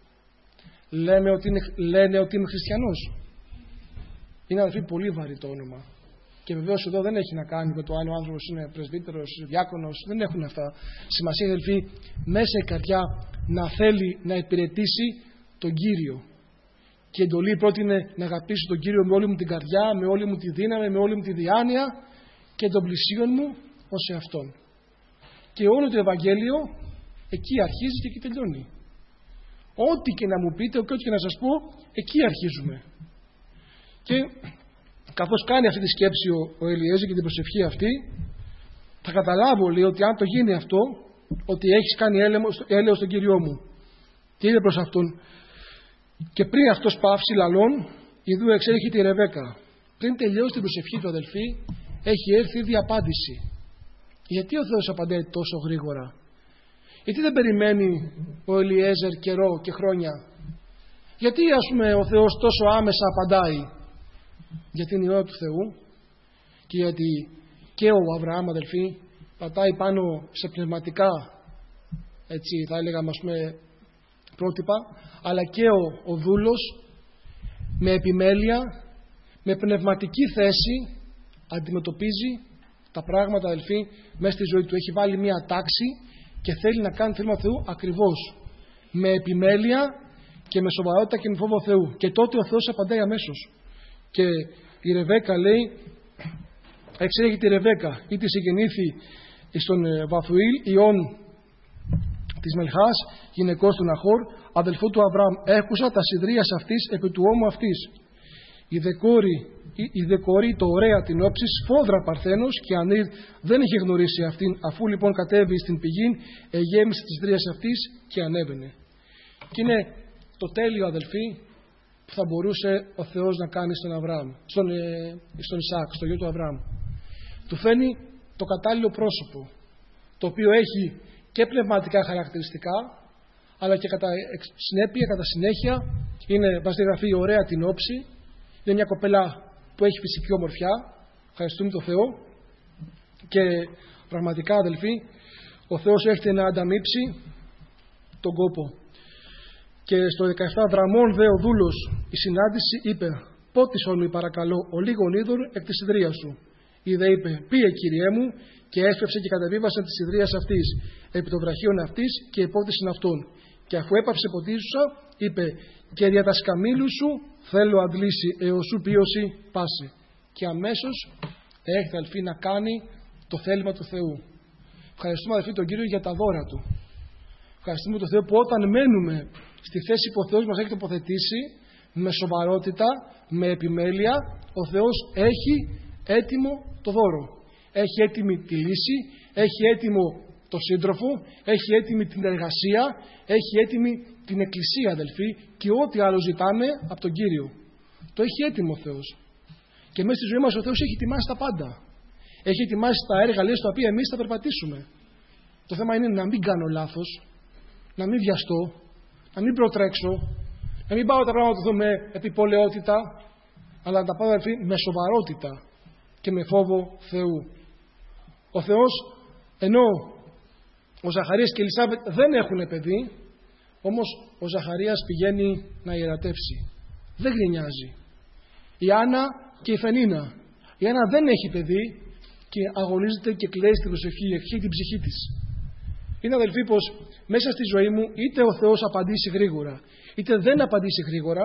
Λένε ότι είμαι χριστιανός? Είναι, αδελφοί, πολύ βαρύ το όνομα. Και βεβαίως εδώ δεν έχει να κάνει με το αν ο άνθρωπος είναι πρεσβύτερος, διάκονος, δεν έχουν αυτά σημασία, αδελφοί. Μέσα η καρδιά να θέλει να υπηρετήσει τον Κύριο. Και η εντολή πρώτη είναι να αγαπήσω τον Κύριο με όλη μου την καρδιά, με όλη μου τη δύναμη, με όλη μου τη διάνοια και των πλησίων μου ως εαυτόν. Και όλο το Ευαγγέλιο εκεί αρχίζει και εκεί τελειώνει. Ό,τι και να μου πείτε, ό,τι και να σας πω, εκεί αρχίζουμε. Και καθώς κάνει αυτή τη σκέψη ο Ελιέζερ και την προσευχή αυτή, θα καταλάβω, λέει, ότι αν το γίνει αυτό, ότι έχεις κάνει έλεος στον Κύριό μου. Και είδε προς αυτόν. Και πριν αυτός πάυσει λαλών, ιδού εξέρχεται η Ρεβέκα. Πριν τελειώσει την προσευχή του, αδελφοί, έχει έρθει ήδη απάντηση. Γιατί ο Θεός απαντάει τόσο γρήγορα? Γιατί δεν περιμένει ο Ελιέζερ καιρό και χρόνια? Γιατί, ας πούμε, ο Θεός τόσο άμεσα απαντάει? Γιατί είναι η ώρα του Θεού και γιατί και ο Αβραάμ, αδελφοί, πατάει πάνω σε πνευματικά, έτσι θα έλεγα, ας πούμε, πρότυπα, αλλά και ο δούλος με επιμέλεια, με πνευματική θέση αντιμετωπίζει τα πράγματα, αδελφοί, μέσα στη ζωή του. Έχει βάλει μία τάξη και θέλει να κάνει θέλημα Θεού ακριβώς, με επιμέλεια και με σοβαρότητα και με φόβο Θεού. Και τότε ο Θεός απαντάει αμέσως. Και η Ρεβέκα, λέει, εξέρχεται η Ρεβέκα, ή της γεννήθη στον Βαθουήλ, ιών της Μελχάς, γυναικός του Ναχόρ, αδελφού του Αβραάμ. Έκουσα τα σιδρίας αυτής επί του ώμου αυτής. Η δεκόρη το ωραία την όψη, σφόδρα παρθένος, και Ανήρ δεν είχε γνωρίσει αυτήν. Αφού λοιπόν κατέβη στην πηγή, εγέμισε τις σιδρίας αυτής και ανέβαινε. Και είναι το τέλειο, αδελφοί, που θα μπορούσε ο Θεός να κάνει στον Ισαάκ, στο γιο του Αβραάμ. Του φαίνει το κατάλληλο πρόσωπο, το οποίο έχει και πνευματικά χαρακτηριστικά, αλλά και κατά συνέπεια, κατά συνέχεια, μας διαγραφεί ωραία την όψη. Είναι μια κοπέλα που έχει φυσική ομορφιά. Ευχαριστούμε τον Θεό. Και πραγματικά, αδελφοί, ο Θεός έχετε να ανταμείψει τον κόπο. Και στο 17, δραμών δε ο δούλος η συνάντηση είπε, πότισον μη παρακαλώ ο λίγον είδωρ εκ της ιδρίας σου. Είδε είπε, πήγε Κύριέ μου, και έσπευσε και κατεβίβασε της ιδρίας αυτής, επί των βραχίων αυτής, και υπότισεν αυτόν. Και αφού έπαψε ποτίζουσα, είπε, και δια τα σκαμήλου σου θέλω αντλήσει, έως σου πίωση πάση. Και αμέσως έχει, αδελφοί, να κάνει το θέλημα του Θεού. Ευχαριστούμε, αδελφοί, τον Κύριο για τα δώρα του. Ευχαριστούμε τον Θεό που όταν μένουμε στη θέση που ο Θεός μας έχει τοποθετήσει, με σοβαρότητα, με επιμέλεια, ο Θεός έχει έτοιμο το δώρο. Έχει έτοιμη τη λύση, έχει έτοιμο το σύντροφο, έχει έτοιμη την εργασία, έχει έτοιμη την εκκλησία, αδελφοί, και ό,τι άλλο ζητάμε από τον Κύριο. Το έχει έτοιμο ο Θεός. Και μέσα στη ζωή μας ο Θεός έχει ετοιμάσει τα πάντα. Έχει ετοιμάσει τα έργα, στα οποία εμείς θα περπατήσουμε. Το θέμα είναι να μην κάνω λάθος, να μην βιαστώ, να μην προτρέξω, να μην πάω τα πράγματα του Θεού με επιπολαιότητα, αλλά να τα πάω, αδελφοί, με σοβαρότητα και με φόβο Θεού. Ο Θεός, ενώ ο Ζαχαρίας και η Ελισάβετ δεν έχουν παιδί, όμως ο Ζαχαρίας πηγαίνει να ιερατεύσει. Δεν γρινιάζει. Η Άννα και η Φενίνα. Η Άννα δεν έχει παιδί και αγωνίζεται και κλαίει στην προσευχή, ευχή την ψυχή της. Είναι, αδελφοί, πως μέσα στη ζωή μου είτε ο Θεός απαντήσει γρήγορα, είτε δεν απαντήσει γρήγορα,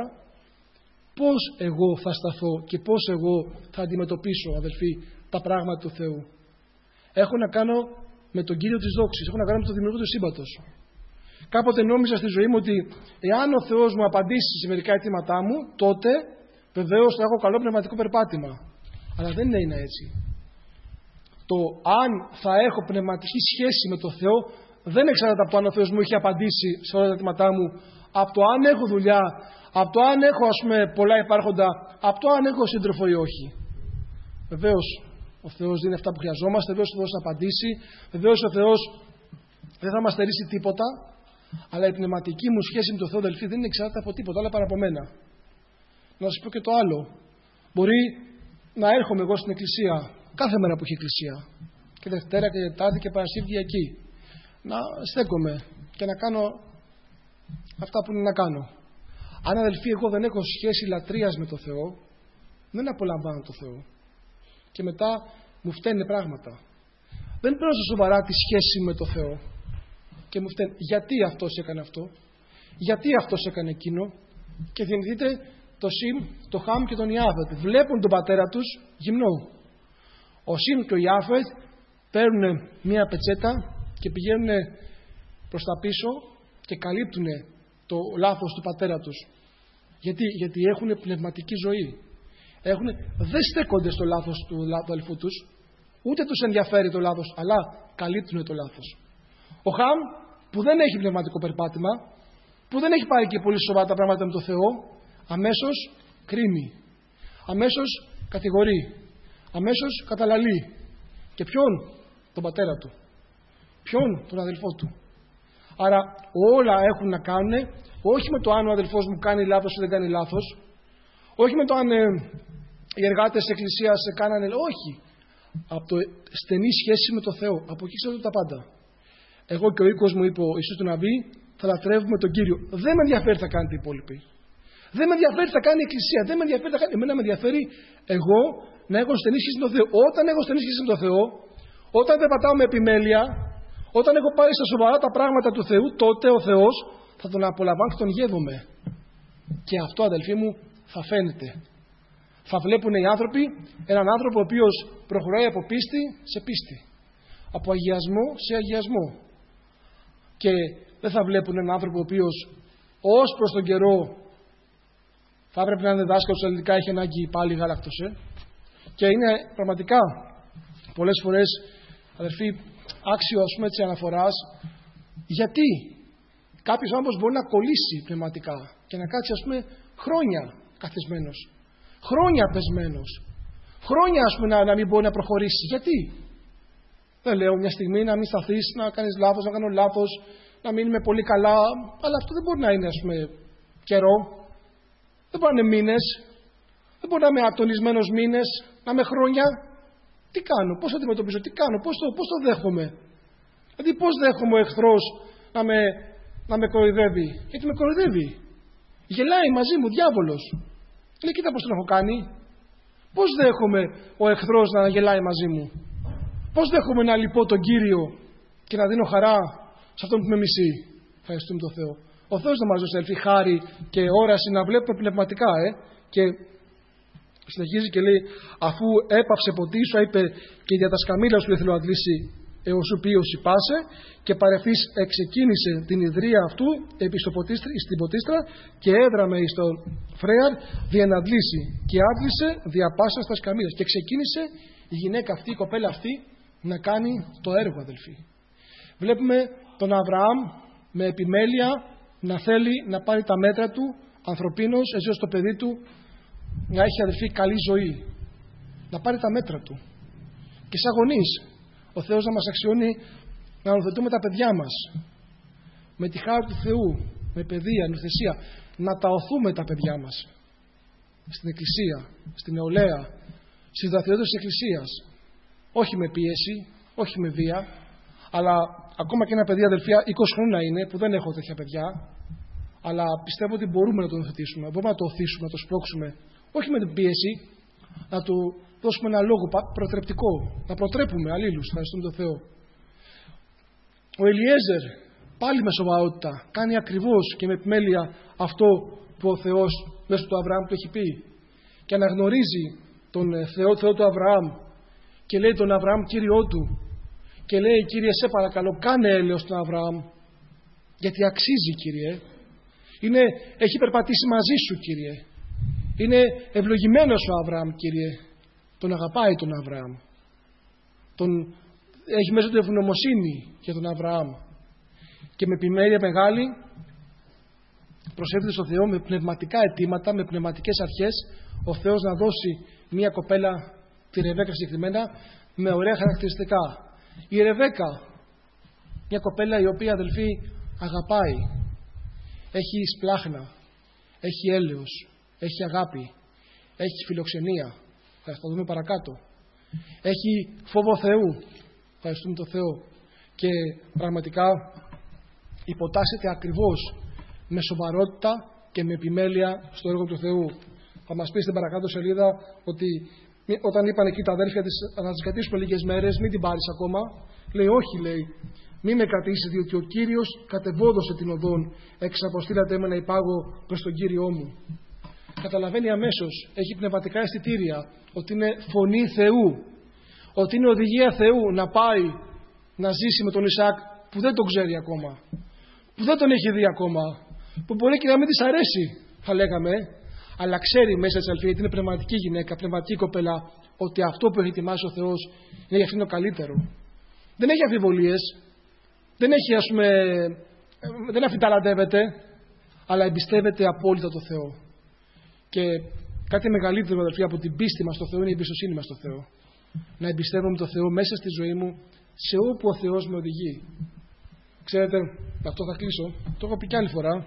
πώς εγώ θα σταθώ και πώς εγώ θα αντιμετωπίσω, αδελφοί, τα πράγματα του Θεού. Έχω να κάνω με τον Κύριο της δόξης, έχω να κάνω με τον Δημιουργό του σύμπαντος. Κάποτε νόμιζα στη ζωή μου ότι εάν ο Θεός μου απαντήσει σε μερικά αιτήματά μου, τότε βεβαίως θα έχω καλό πνευματικό περπάτημα. Αλλά δεν είναι έτσι. Το αν θα έχω πνευματική σχέση με τον Θεό δεν εξαρτάται από το αν ο Θεός μου έχει απαντήσει σε όλα τα αιτήματά μου, από το αν έχω δουλειά, από το αν έχω, πολλά υπάρχοντα, από το αν έχω σύντροφο ή όχι. Βεβαίως ο Θεός δίνει αυτά που χρειαζόμαστε, βεβαίως ο Θεός θα απαντήσει, βεβαίως ο Θεός δεν θα μας στερήσει τίποτα, αλλά η πνευματική μου σχέση με τον Θεό, αδελφοί, δεν εξαρτάται από τίποτα, αλλά παρά από μένα. Να σας πω και το άλλο. Μπορεί να έρχομαι εγώ στην εκκλησία κάθε μέρα που έχει εκκλησία, και Δευτέρα και Τετάρτη και Παρασκευή εκεί, να στέκομαι και να κάνω αυτά που είναι να κάνω. Αν, αδελφοί, εγώ δεν έχω σχέση λατρείας με τον Θεό, δεν απολαμβάνω τον Θεό. Και μετά μου φταίνε πράγματα. Δεν παίρνω στα σοβαρά τη σχέση με τον Θεό. Και μου φταίνε γιατί αυτός έκανε αυτό, γιατί αυτός έκανε εκείνο. Και θυμηθείτε το Σιμ, το Χαμ και τον Ιάφετ. Βλέπουν τον πατέρα τους γυμνό. Ο Σιμ και ο Ιάφετ παίρνουν μία πετσέτα και πηγαίνουν προς τα πίσω και καλύπτουν το λάθος του πατέρα τους. Γιατί έχουν πνευματική ζωή. Δεν στέκονται στο λάθος του αδελφού τους, ούτε τους ενδιαφέρει το λάθος, αλλά καλύπτουν το λάθος. Ο Χαμ, που δεν έχει πνευματικό περπάτημα, που δεν έχει πάρει και πολύ σοβαρά τα πράγματα με τον Θεό, αμέσως κρίνει, αμέσως κατηγορεί, αμέσως καταλαλεί. Και ποιον? Τον πατέρα του. Ποιον? Τον αδελφό του. Άρα όλα έχουν να κάνουν όχι με το αν ο αδελφός μου κάνει λάθος ή δεν κάνει λάθος, όχι με το αν οι εργάτες της εκκλησίας κάνανε, όχι. Από το στενή σχέση με τον Θεό. Από εκεί ξέρω τα πάντα. Εγώ και ο οίκος μου, είπε ο Ιησούς του Ναβί, θα λατρεύουμε τον Κύριο. Δεν με ενδιαφέρει θα κάνει οι υπόλοιποι. Δεν με ενδιαφέρει θα κάνει η εκκλησία. Δεν με ενδιαφέρει θα κάνει. Εμένα με ενδιαφέρει εγώ να έχω στενή σχέση με τον Θεό. Όταν έχω στενή σχέση με τον Θεό, όταν δεν πατάω με επιμέλεια, όταν έχω πάρει στα σοβαρά τα πράγματα του Θεού, τότε ο Θεός θα τον απολαμβάνω και τον γεύομαι. Και αυτό, αδελφοί μου, θα φαίνεται. Θα βλέπουν οι άνθρωποι έναν άνθρωπο ο οποίος προχωράει από πίστη σε πίστη, από αγιασμό σε αγιασμό. Και δεν θα βλέπουν έναν άνθρωπο ο οποίος ως προς τον καιρό θα έπρεπε να είναι δάσκαλος ελληνικά, έχει ανάγκη πάλι γάλακτος. Και είναι πραγματικά πολλές φορές, αδερφοί, άξιο, ας πούμε, της αναφοράς, γιατί κάποιος άνθρωπος μπορεί να κολλήσει πνευματικά και να κάτσει, ας πούμε, χρόνια καθισμένος, χρόνια πεσμένος, χρόνια, ας πούμε, να μην μπορεί να προχωρήσει. Γιατί? Δεν λέω μια στιγμή να μην σταθείς, να κάνεις λάθος, να κάνω λάθος, να μείνουμε πολύ καλά, αλλά αυτό δεν μπορεί να είναι, ας πούμε, καιρό. Δεν μπορεί να είναι μήνες. Δεν μπορεί να είμαι ατονισμένος μήνες, να είμαι χρόνια. Τι κάνω, πώς το αντιμετωπίζω, τι κάνω, πώς το δέχομαι. Δηλαδή, πώς δέχομαι ο εχθρός να με κοροϊδεύει. Γιατί με κοροϊδεύει. Γελάει μαζί μου, διάβολος. Λέει, κοίτα πώς τον έχω κάνει. Πώς δέχομαι ο εχθρός να γελάει μαζί μου. Πώς δέχομαι να λυπώ τον Κύριο και να δίνω χαρά σε αυτόν που με μισεί. Ευχαριστούμε τον Θεό. Ο Θεός να μας δώσει, αδελφοί, χάρη και όραση να βλέπουμε πνευματικά. Και συνεχίζει και λέει, αφού έπαυσε ποτή σου, είπε, και η διατασκαμίλα σου ήθελε να αντλήσει έως σου πει όσοι πάσε, και παρευθείς εξεκίνησε την ιδρία αυτού επί στην ποτίστρα και έδραμε εις τον Φρέαρ διεναντλήσει και άντλησε δια πάσα στα σκαμήλας. Και ξεκίνησε η γυναίκα αυτή, η κοπέλα αυτή, να κάνει το έργο, αδελφοί. Βλέπουμε τον Αβραάμ με επιμέλεια να θέλει να πάρει τα μέτρα του ανθρωπίνος, έτσι ώστε το παιδί του να έχει, αδελφοί, καλή ζωή. Να πάρει τα μέτρα του. Και σαν γονείς, ο Θεός να μας αξιώνει να οθετούμε τα παιδιά μας με τη χάρη του Θεού, με παιδεία, νουθεσία, να τα οθούμε τα παιδιά μας στην Εκκλησία, στην νεολαία, στις δραστηριότητες της Εκκλησίας. Όχι με πίεση, όχι με βία, αλλά ακόμα και ένα παιδί, αδελφιά, 20 χρόνια είναι, που δεν έχω τέτοια παιδιά, αλλά πιστεύω ότι μπορούμε να το οθετήσουμε, μπορούμε να το οθήσουμε, να το σπρώξουμε, όχι με την πίεση, να του δώσουμε ένα λόγο προτρεπτικό, να προτρέπουμε αλλήλους, ευχαριστούμε τον Θεό. Ο Ελιέζερ, πάλι με σοβαρότητα, κάνει ακριβώς και με επιμέλεια αυτό που ο Θεός μέσω του Αβραάμ του έχει πει. Και αναγνωρίζει τον Θεό του Αβραάμ και λέει τον Αβραάμ Κύριό του και λέει, Κύριε, σε παρακαλώ, κάνε έλεος τον Αβραάμ, γιατί αξίζει, Κύριε. Έχει περπατήσει μαζί σου, Κύριε. Είναι ευλογημένος ο Αβραάμ, Κύριε. Τον αγαπάει τον Αβραάμ. Έχει μέσα του ευγνωμοσύνη για τον Αβραάμ. Και με επιμέλεια μεγάλη προσεύχεται στον Θεό με πνευματικά αιτήματα, με πνευματικές αρχές, ο Θεός να δώσει μια κοπέλα, τη Ρεβέκα συγκεκριμένα, με ωραία χαρακτηριστικά. Η Ρεβέκα, μια κοπέλα η οποία, αδελφοί, αγαπάει, έχει σπλάχνα, έχει έλεος, έχει αγάπη, έχει φιλοξενία. Θα το δούμε παρακάτω. Έχει φόβο Θεού. Ευχαριστούμε τον Θεό. Και πραγματικά υποτάσσεται ακριβώς με σοβαρότητα και με επιμέλεια στο έργο του Θεού. Θα μας πει στην παρακάτω σελίδα ότι όταν είπαν εκεί τα αδέρφια της να τις κρατήσουμε λίγες μέρες, μην την πάρεις ακόμα. Λέει, όχι, λέει, μη με κρατήσεις, διότι ο Κύριος κατεβόδωσε την οδόν, εξαποστήλατε με να υπάγω προς τον Κύριό μου. Καταλαβαίνει αμέσως, έχει πνευματικά αισθητήρια, ότι είναι φωνή Θεού, ότι είναι οδηγία Θεού να πάει να ζήσει με τον Ισαάκ που δεν τον ξέρει ακόμα, που δεν τον έχει δει ακόμα, που μπορεί και να μην της αρέσει, θα λέγαμε, αλλά ξέρει μέσα της αλφή, γιατί είναι πνευματική γυναίκα, πνευματική κοπέλα, ότι αυτό που έχει ετοιμάσει ο Θεός είναι για αυτήν το καλύτερο. Δεν έχει αμφιβολίες, δεν αφιταλαντεύεται, αλλά εμπιστεύεται απόλυτα το Θεό. Και κάτι μεγαλύτερο, αδελφοί, από την πίστη μας στο Θεό είναι η εμπιστοσύνη μας στο Θεό. Να εμπιστεύομαι το Θεό μέσα στη ζωή μου, σε όπου ο Θεός με οδηγεί. Ξέρετε, αυτό θα κλείσω. Το έχω πει κι άλλη φορά.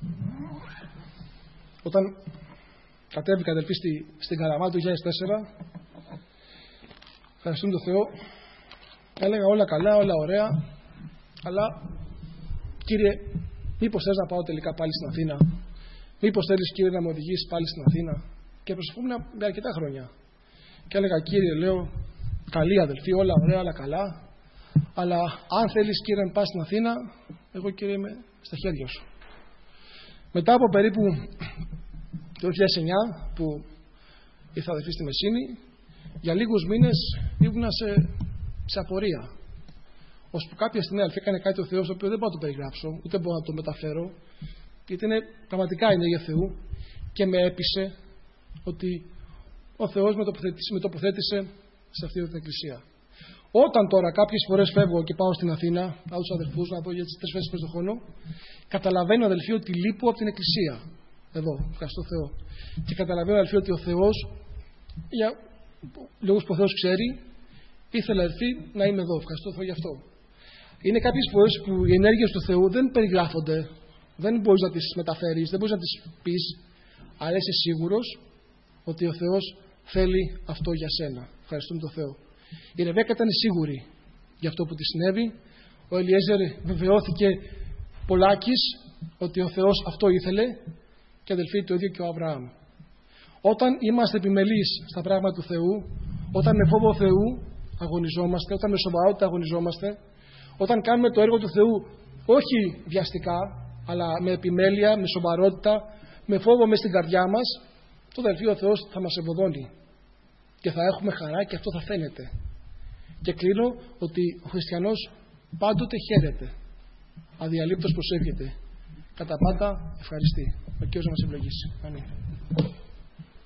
Όταν κατέβηκα, αδελφοί, στην Καραμά του 2004, ευχαριστούμε τον Θεό, έλεγα όλα καλά, όλα ωραία, αλλά Κύριε, μήπως θες να πάω τελικά πάλι στην Αθήνα? Μήπως θέλεις, Κύριε, να με οδηγήσεις πάλι στην Αθήνα? Και προσευχόμουν με αρκετά χρόνια. Και έλεγα, Κύριε, λέω, καλή αδελφή, όλα ωραία, όλα καλά, αλλά αν θέλεις, Κύριε, να πας στην Αθήνα, εγώ, Κύριε, είμαι στα χέρια σου. Μετά από περίπου το 2009 που ήρθα, αδελφή, στη Μεσίνη, για λίγους μήνες ήμουνα σε απορία. Ώσπου κάποια στιγμή, αδελφή, έκανε κάτι ο Θεός, το οποίο δεν μπορώ να το περιγράψω, ούτε μπορώ να το μεταφέρω, γιατί πραγματικά είναι για Θεού, και με έπεισε ότι ο Θεός με τοποθέτησε σε αυτή την εκκλησία. Όταν τώρα κάποιες φορές φεύγω και πάω στην Αθήνα, πάω τους αδελφούς να δω για τις 3 φορές στον χρόνο, καταλαβαίνω, αδελφοί, ότι λείπω από την εκκλησία. Εδώ, ευχαριστώ Θεό. Και καταλαβαίνω, αδελφοί, ότι ο Θεός, για λόγους που ο Θεός ξέρει, ήθελε, αδελφοί, να είμαι εδώ. Ευχαριστώ Θεό γι' αυτό. Είναι κάποιες φορές που οι ενέργειες του Θεού δεν περιγράφονται, δεν μπορείς να τις μεταφέρεις, δεν μπορείς να τις πεις, αλλά είσαι σίγουρος ότι ο Θεός θέλει αυτό για σένα. Ευχαριστούμε τον Θεό. Η Ρεβέκα ήταν σίγουρη για αυτό που της συνέβη. Ο Ελιέζερ βεβαιώθηκε πολλάκις ότι ο Θεός αυτό ήθελε και αδελφοί το ίδιο και ο Αβραάμ. Όταν είμαστε επιμελείς στα πράγματα του Θεού, όταν με φόβο Θεού αγωνιζόμαστε, όταν με σοβαρότητα αγωνιζόμαστε, όταν κάνουμε το έργο του Θεού όχι βιαστικά, αλλά με επιμέλεια, με σοβαρότητα, με φόβο μες στην καρδιά μας, τότε αδελφοί ο Θεός θα μας ευωδώνει και θα έχουμε χαρά και αυτό θα φαίνεται. Και κλείνω ότι ο χριστιανός πάντοτε χαίρεται, αδιαλείπτως προσεύχεται, κατά πάντα ευχαριστεί. Ο Κύριος να μας ευλογήσει. Αμήν.